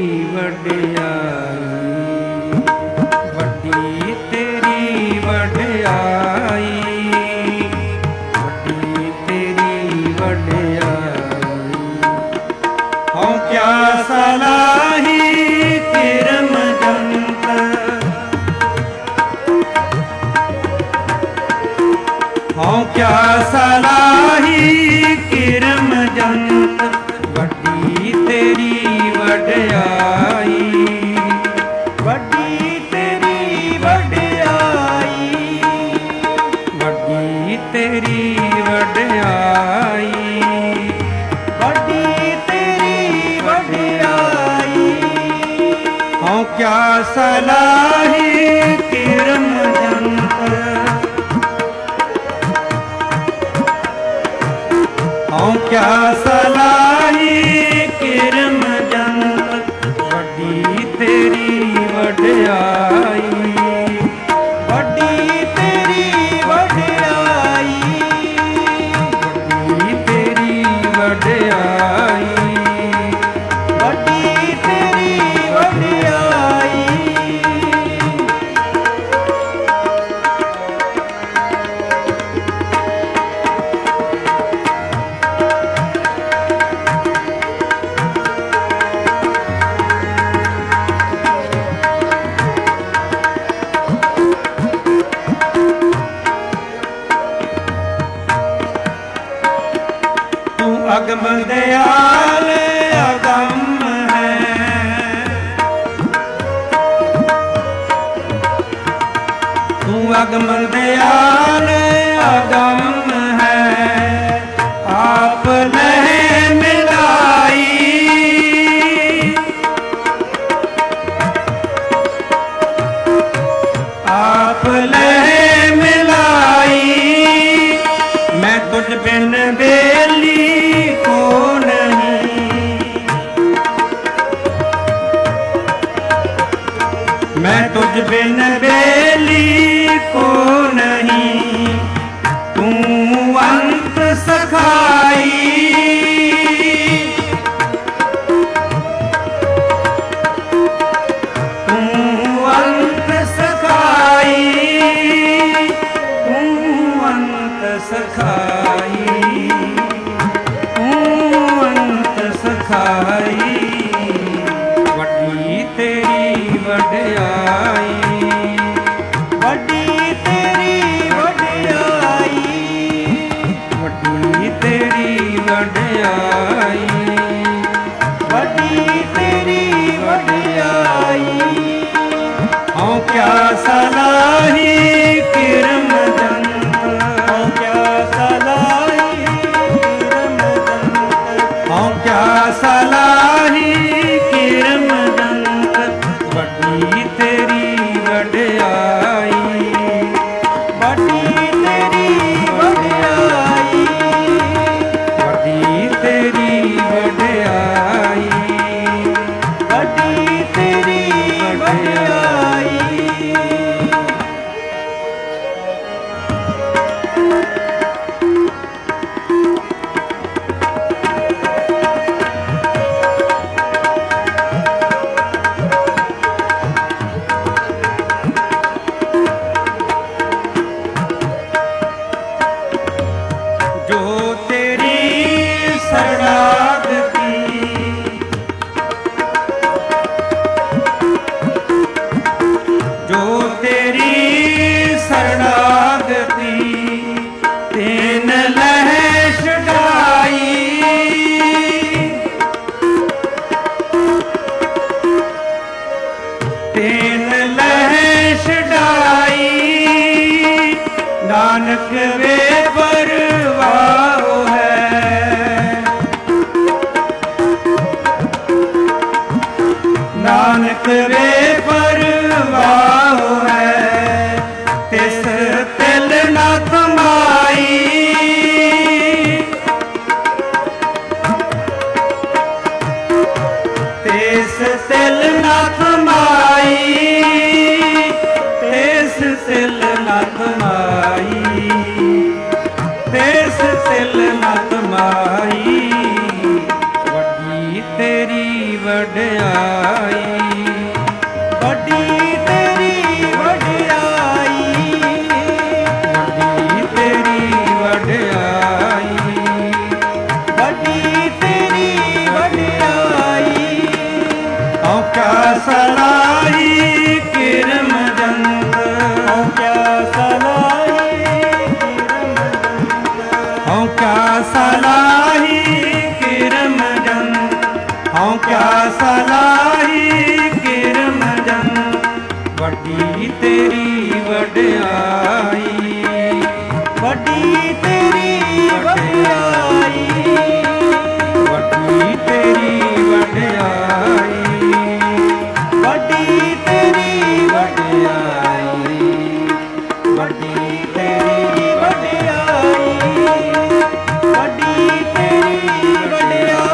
ਵਡਿਆਈ, ਵੱਡੀ ਤੇਰੀ ਵਡਿਆਈ, ਵੱਡੀ ਤੇਰੀ ਵਡਿਆਈ। ਹਉ ਕਿਆ ਸਲਾਹੀ ਕਿਰਮ ਜੰਤ, ਹਉ ਕਿਆ ਸਲਾਹੀ ਕਿਰਮ ਜੰਤ, ਵੱਡੀ ਤੇਰੀ ਵਡਿਆਈ, ਵੱਡੀ ਤੇਰੀ ਵਡਿਆਈ, ਵੱਡੀ ਤੇਰੀ ਵਡਿਆਈ, ਵੱਡੀ ਤੇਰੀ ਵਡਿਆਈ। ਹਉ ਕਿਆ ਸਲਾਹੀ ਕਿਰਮ ਜੰਤ, ਹਉ ਕਿਆ ਸਲਾਹੀ ਕਿਰਮ ਜੰਤ, ਵੱਡੀ ਤੇਰੀ ਵਡਿਆਈ, ਵੱਡੀ ਤੇਰੀ ਵਡਿਆਈ, ਵੱਡੀ ਤੇਰੀ ਵਡਿਆਈ, ਵੱਡੀ ਤੇਰੀ ਵਡਿਆਈ। ਅਗਮ ਦਿਆਲ ਅਗੰਮ ਹੈ, ਤੂੰ ਅਗਮ ਦਿਆਲ ਅਗੰਮ ਹੈ, ਆਪ ਲਹਿ ਮਿਲਾਈ, ਆਪ ਲਹਿ ਮਿਲਾਈ। ਮੈਂ ਤੁਝ ਬਿਨ ਬੇਲੀ को नहीं, मैं तुझ बिन बेली को नहीं, तू अंत सखाई, तू अंत सखाई, तू अंत सखाई, ਸਖਾਈ। ਵੱਡੀ ਤੇਰੀ ਵਡਿਆਈ, ਵੱਡੀ ਤੇਰੀ ਵਡਿਆਈ, ਵੱਡੀ ਤੇਰੀ ਵਡਿਆਈ, ਵੱਡੀ ਤੇਰੀ ਵਡਿਆਈ। ਹਉ ਕਿਆ ਸਲਾਹੀ ਕਿਰਮ ਜੰਤ, ਹਉ ਕਿਆ ਸਲਾਹੀ ਕਿਰਮ ਜੰਤ, ਹਉ ਕਿਆ ਸਲਾਹੀ ਕਿਰਮ ਜੰਤ, ਵੱਡੀ ਤੇਰੀ ਵਡਿਆਈ, ਵੱਡੀ ਤੇਰੀ ਵਡਿਆਈ, ਵੱਡੀ ਤੇਰੀ ਵਡਿਆਈ, ਵੱਡੀ ਤੇਰੀ ਵਡਿਆਈ। ਨਾਨਕ ਵੇ ਪਰਵਾਹ ਹੈ, ਨਾਨਕ ਵੇ ਪਰਵਾਹ ਹੈ, ਤਿਸ ਤਿਲ ਨਾ ਕਮਾਈ, ਤਿਸ ਤਿਲ ਨਾ ਕਮਾਈ। तेस तिल नत माई, तेस तिल नत माई, वड्डी तेरी वड्याई, वड्डी तेरी वड्याई, वड्डी तेरी वड्याई, वड्डी तेरी वड्याई। औ क्या सलाई किरम जंत, औ क्या सलाई किरम जंत, औ क्या सलाई किरम जंत, औ क्या सलाई किरम जंत, वड्डी तेरी वड्याई, वड्डी तेरी वड्याई, वड्डी तेरी वड्याई, वड्डी तेरी वड्याई, वड्डी तेरी वड्याई, वड्डी तेरी वड्याई।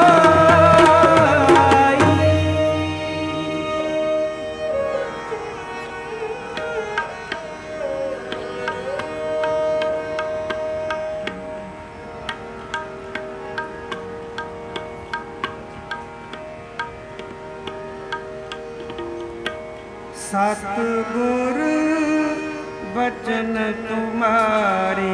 सतगुर बचन तुम्हारे,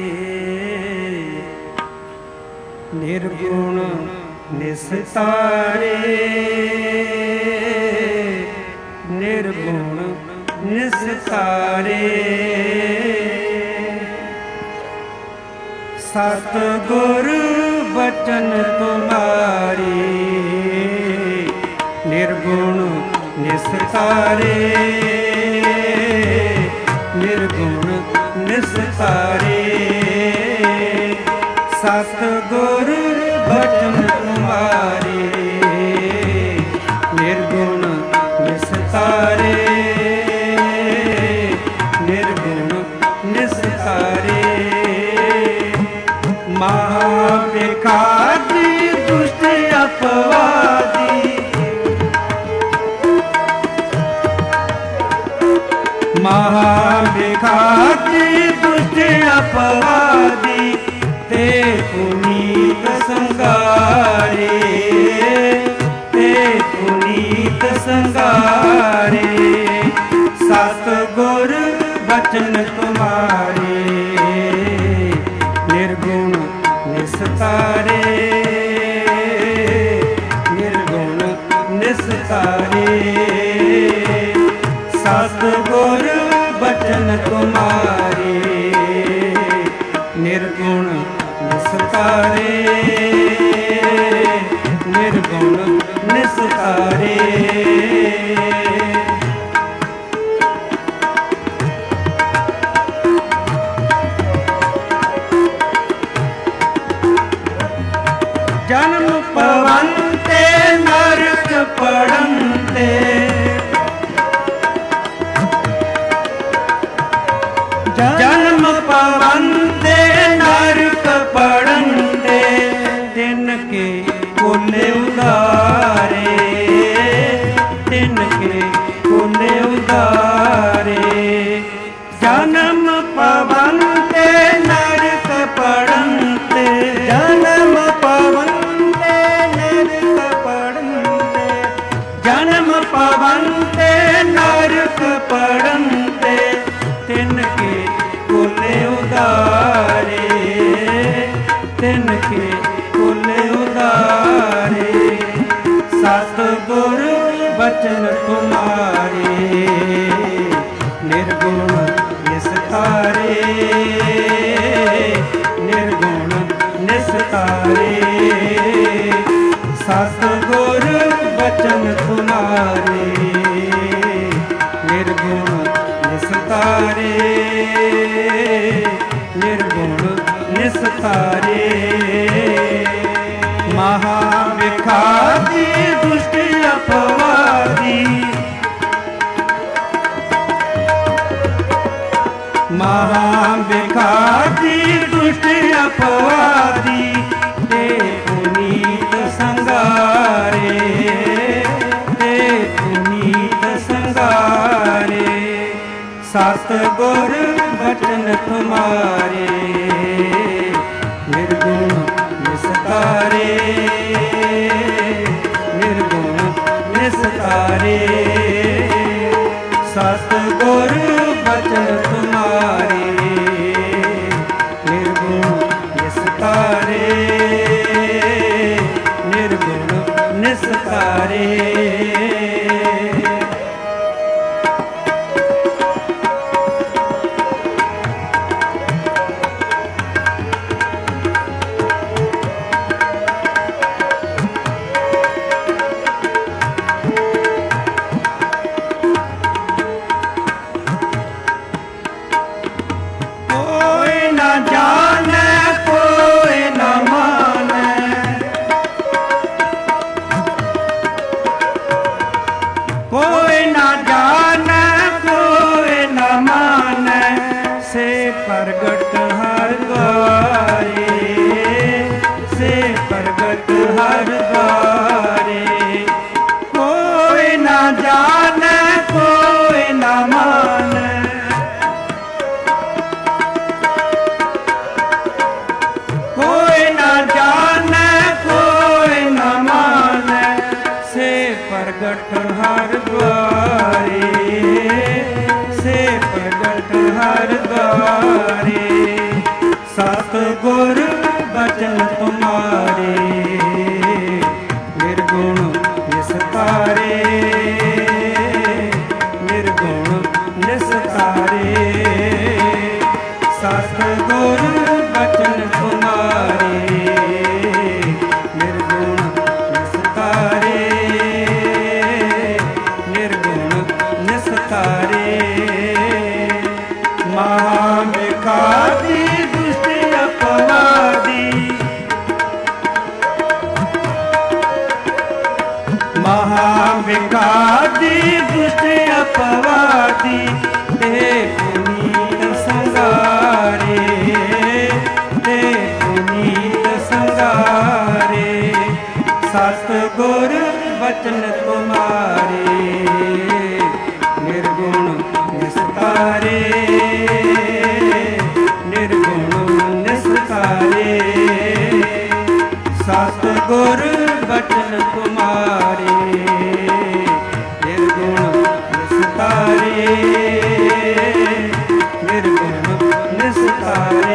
निर्गुण निस्तारे, निर्गुण निस्तारे। सतगुर बचन तुम्हारे, निर्गुण निस्तारे, निर्गुण निस्तारे। सतगुर बचन तुम्हारे, निर्गुण निस्तारे, निर्गुण निस्तारे। महाविखाती दुष्ट अपवादी, महाविखाती दुष्ट अपवादी, ते पुनीत संगारे, ते पुनीत संगारे। सतगुर बचन तुम्हारे, निर्गुण निस्तारे, निर्गुण निस्तारे। सतगुर बचन तुम्हारे, निर्गुण निस्तारे, निर्गुण निस्तारे। जन्म पवन्ते नरक पड़न्ते, जन्म पवन्ते नरक पड़न्ते, तिनके पुण्य उदारे, तिनके पुण्य उदारे। जन्म पवन्ते नरक पड़न्ते, जन्म पवन्ते नरक पड़न्ते, जन्म पवन्ते नरक पड़न्ते, तिनके पुण्य उदारे, तिनके पुण्य उदारे। सतगुर बचन तुम्हारे, निर्गुण निस्तारे, निर्गुण निस्तारे। सतगुर बचन तुम्हारे, निर्गुण निस्तारे, निर्गुण निस्तारे। महाविखाती दुष्ट अपवादी, महाविखाती दुष्ट अपवादी, ते पुनीत संगारे, ते पुनीत संगारे। सतगुर बचन तुम्हारे निर्गुण निस्तारे निर्गुण निस्तारे सतगुर बचन तुम्हारे निर्गुण निस्तारे निर्गुण निस्तारे प्रगट हर द्वारे से प्रगट हर द्वारे कोई ना जाने कोई ना माने कोई ना जाने कोई ना माने से प्रगट हर द्वारे से प्रगट हर द्वारे सतगुर बचन तुम्हारे निर्गुण निस्तारे निर्गुण निस्तारे सतगुर बचन तुम्हारे निर्गुण निस्तारे निर्गुण निस्तारे महाविकादी महाविकादी दुष्ट अपवादी ते पुनीत संगारे ते पुनीत संगारे सतगुर बचन तुम्हारे निर्गुण निस्तारे निर्गुण निस्तारे सतगुर बचन तुम्हारे निर्गुण निस्तारे निर्गुण निस्तारे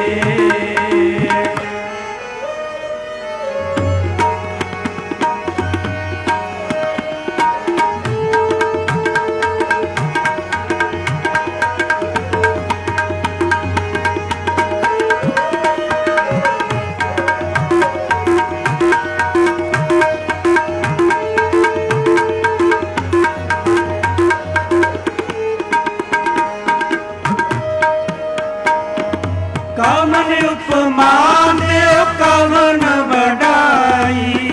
कवन उपमा देव कवन बढ़ाई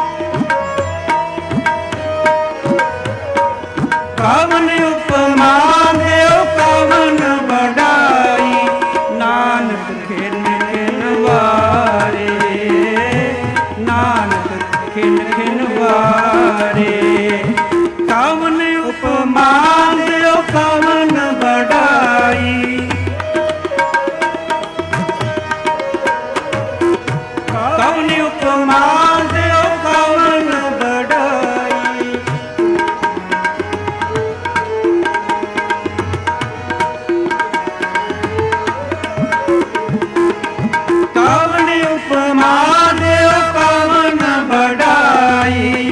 कवन उपमा देव कवन बढ़ाई नानक खिन खिन वारे नानक खिन खिन वारे कवन उपमा देव कवन बढ़ाई कवन उपमा देव कवन बढ़ाई कवन उपमा देव कवन बढ़ाई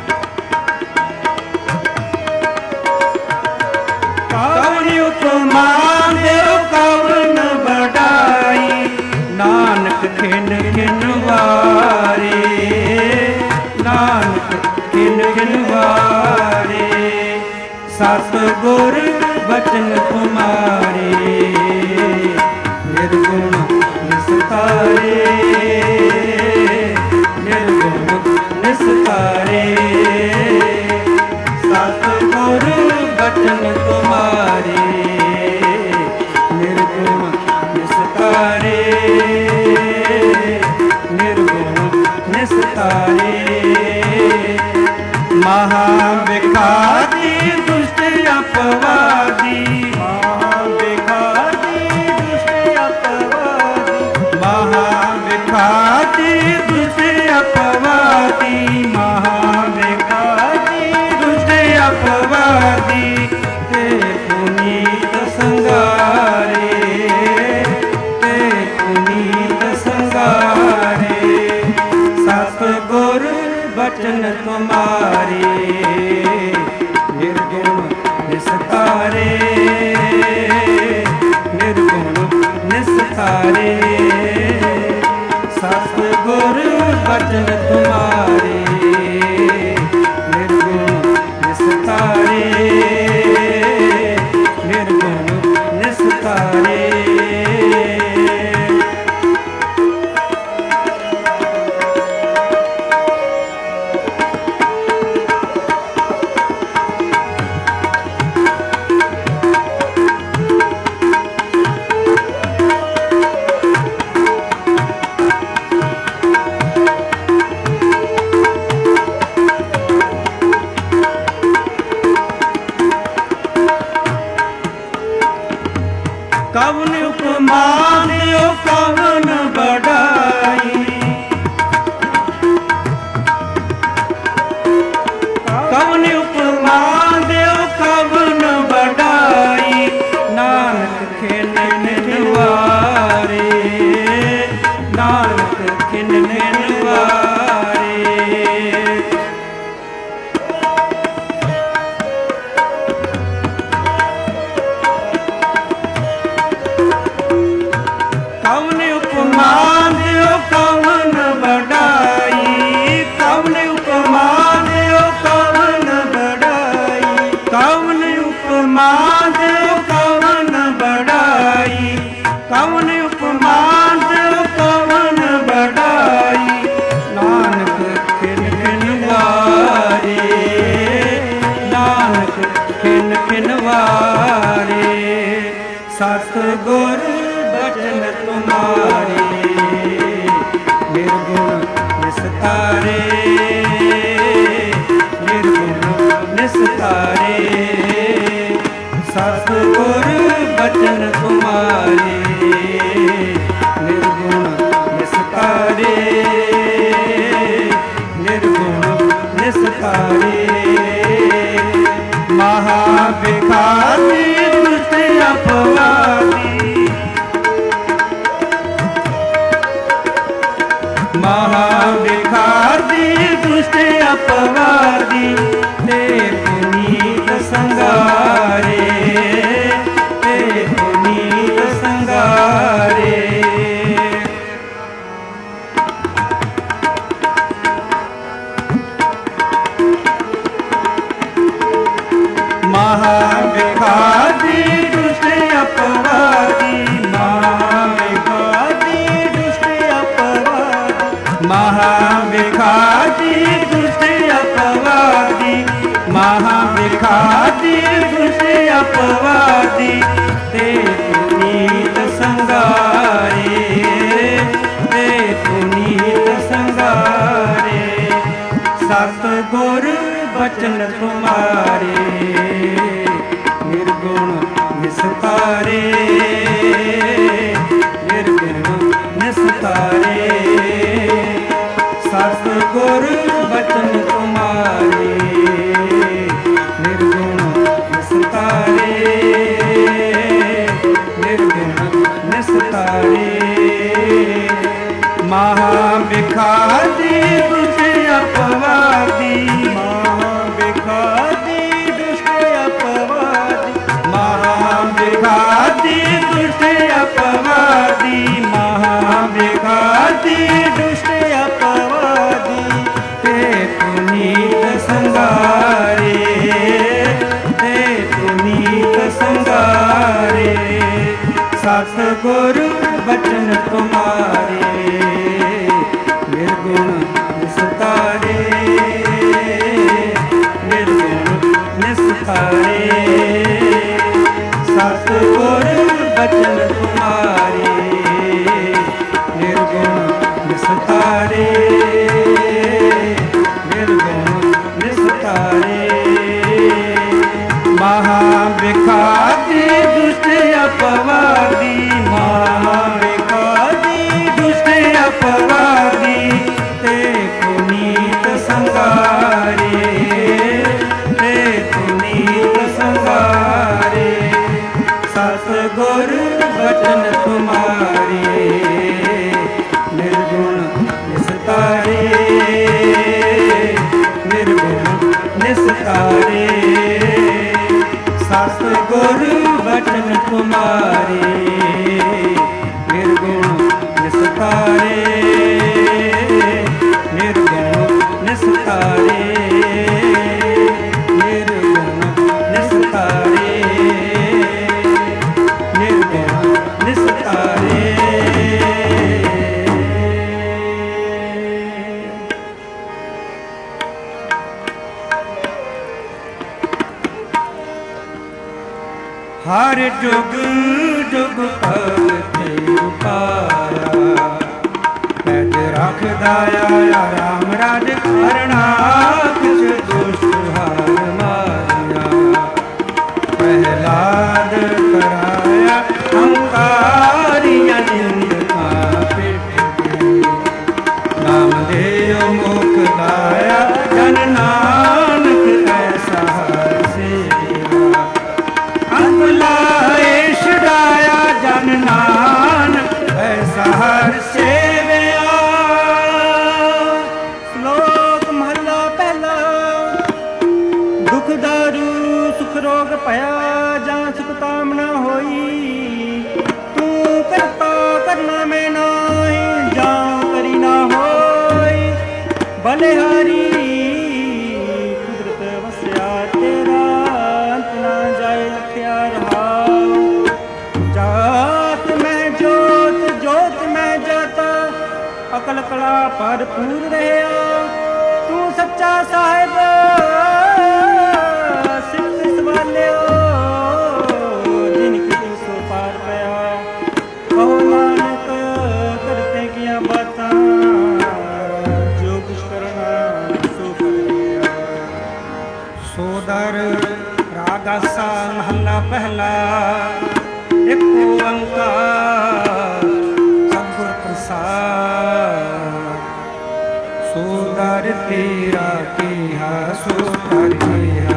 कवन उपमा देव कवन बढ़ाई नानक खिन खिन वारे नानक खिन खिन वारे सतगुर बचन तुम्हारे निर्गुण निस्तारे निर्गुण निस्तारे सतगुर बचन तुम्हारे निर्गुण निस्तारे निर्गुण निस्तारे महाविकादी दुष्ट अपवादी तुम्हारे, निर्गुण निस्तारे। सतगुर बचन तुम्हारे, निर्गुण निस्तारे, निर्गुण निस्तारे। कवन उपमा दियो कवन बढ़ाई, कवन उपमा दियो कवन बढ़ाई। नानक खिन निवारे, नानक खिन निवारे। कवन उपमा दियो कवन बढ़ाई, कवन उपमा दियो कवन बढ़ाई। कवन उपमा दियो कवन बढ़ाई, कवन उपमा दियो कवन बढ़ाई। नानक खिन खिन वारे, नानक खिन खिन वारे। सतगुर बचन तुम्हारे, निर्गुण निस्तारे, निर्गुण निस्तारे। सतगुर बचन तुम्हारे, निर्गुण निस्तारे, निर्गुण निस्तारे। महाभिखारी दुष्ट अपवादी, महाभिखारी दुष्ट अपवादी। ते पुनीत संगारे, ते पुनीत संगारे। महाभिखारी दुष्ट अपवादी, महाभिखारी दुष्ट अपवादी। महाभिखारी दुष्ट अपवादी, महाभिखारी दुष्ट अपवादी। ते पुनीत संगारे, ते पुनीत संगारे। सतगुर बचन तुम्हारे, निर्गुण निस्तारे, निर्गुण निस्तारे। सतगुर बचन तुम्हारे, निर्गुण निस्तारे, निर्गुण निस्तारे। महाभिखारी दुष्ट अपवादी, महाभिखारी दुष्ट अपवादी। महाभिखारी दुष्ट अपवादी, महाभिखारी दुष्ट अपवादी। ते पुनीत संगारे, ते पुनीत संगारे। सतगुर बचन तुम्हारे, निर्गुण निस्तारे, निर्गुण निस्तारे। सतगुर बचन तुम्हारे, निर्गुण निस्तारे, निर्गुण निस्तारे। महाभिखारी दुष्ट अपवादी, महाभिखारी दुष्ट अपवादी। ते पुनीत संगारे, ते पुनीत संगारे। सतगुर बचन तुम्हारे, निर्गुण निस्तारे, निर्गुण निस्तारे। सत गुर बचन तुम्हारे, निर्गुण निस्तारे, निर्गुण निस्तारे, निर्गुण निस्तारे, निर्गुण निस्तारे। हर जुग जुग भगत उपाया, पैज रख दाया राम राज करना, किस दुष्ट हार मारिया, प्रहलाद कराया हंकारिया निंद का पिट, नाम देव मुख लाया जन नानक ऐसा से लाए छुड़ाया जन नानक ऐसा हर सेवया। श्लोक महला पहला। दुख दारू सुख रोग पया, जहाँ सुख कामना होई, तू करता करना में नाही, जाऊँ करी ना होई, बलिहारी कुदरत वस्या तेरा, अंत ना जाए लखिया रहाओ। जात में जोत जोत में जाता, अकल कला भरपूर रहा, तू सच्चा साहिब सिख सवालियो, जिनकी तू सो पार पया, कहो नानक करते किया बातां, जो कुछ करना सो कर लिया। सोदर रागा सा महला पहला। एक ओंकार सतगुर प्रसाद, सोदर तेरा किया सोदर किया,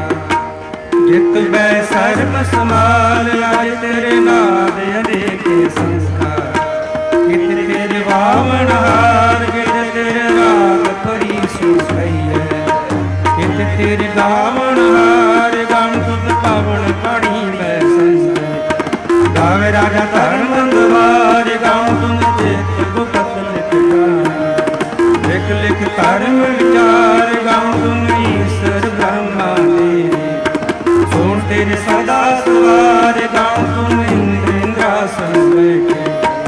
जित बै सर्ब समाल, आज तेरे नाद अनेक संस्कार, कित तेरे वामन हार, कित तेरे राग परी सुसैया, कित तेरे गावन हार, गान तुद पावन पानी मै संसार, गावे राजा धर्म गवार, गाऊं तुम चेत गुपत लिख गाना, लिख लिख धर्म विचार, गाऊं तुम ईश्वर ब्रह्मा देवी, सोन तेरे सदा सवार, गाऊं तुम इंद्र इंद्रासन बैठे,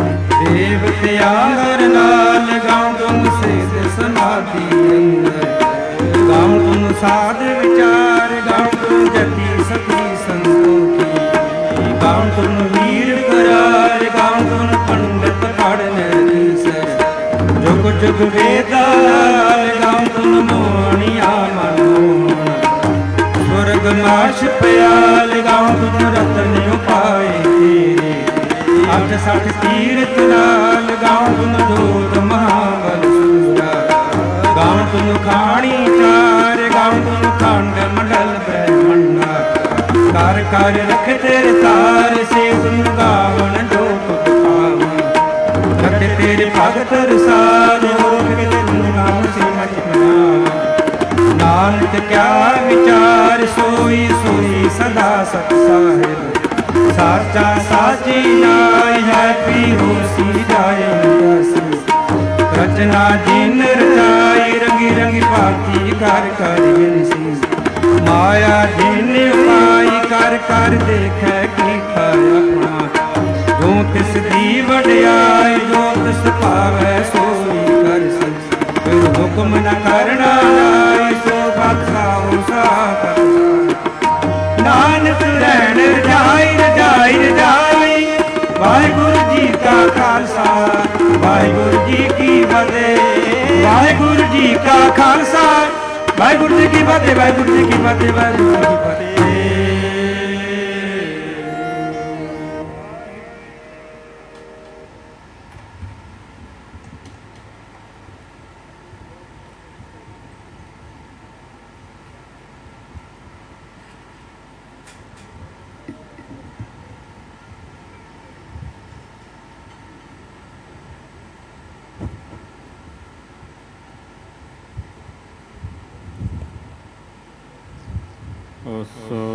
देवते आंगर लाल, गाऊं तुम सिद्ध समाधि अंदर, गाऊं तुम साध विचार, गाऊं तुम जति सती संतोखी, गाऊं तुम वीर करार, गाऊं तुम पंडित पढ़ने तीसर, जुग जुग वेदार, गाऊं तुम मोहनिया मनोहर, स्वर्ग माश प्याल, गाऊं तुम रतन उपाय तेरे, अठ सठ तीर्थ लाल, गाऊं तुम जोत महाबल सूरा, गाऊं तुम खाणी चार, गाऊं तुम खंड मंडल ब्रह्मंडा, कर कर रख तेरे तार, से तुम गावन जो तुम पावन, रख तेरे भगत रसाल, नाम से मत मनावा, नानक क्या विचार, सोई सोई सदा सत साहिब, साचा साची नाय है पी होसी जाए दसी, रचना जिन रचाई, रंगी रंगी भांति कर कर विनसी, माया जिन उपाई कर कर देखे कीता अपना, जो तिस दी वड्याई, जो तिस पावै सोई कर सी, फिर हुक्म न करना नाई, सो बदसाओ साकर नानक रहन रजाई रजाई रजाई। वाहिगुरु जी का खालसा, वाहिगुरु जी की फतेह, वाहिगुरु जी का खालसा, वाहिगुरु जी की फतेह, वाहिगुरु जी की फतेह, वाहिगुरु जी की फतेह। So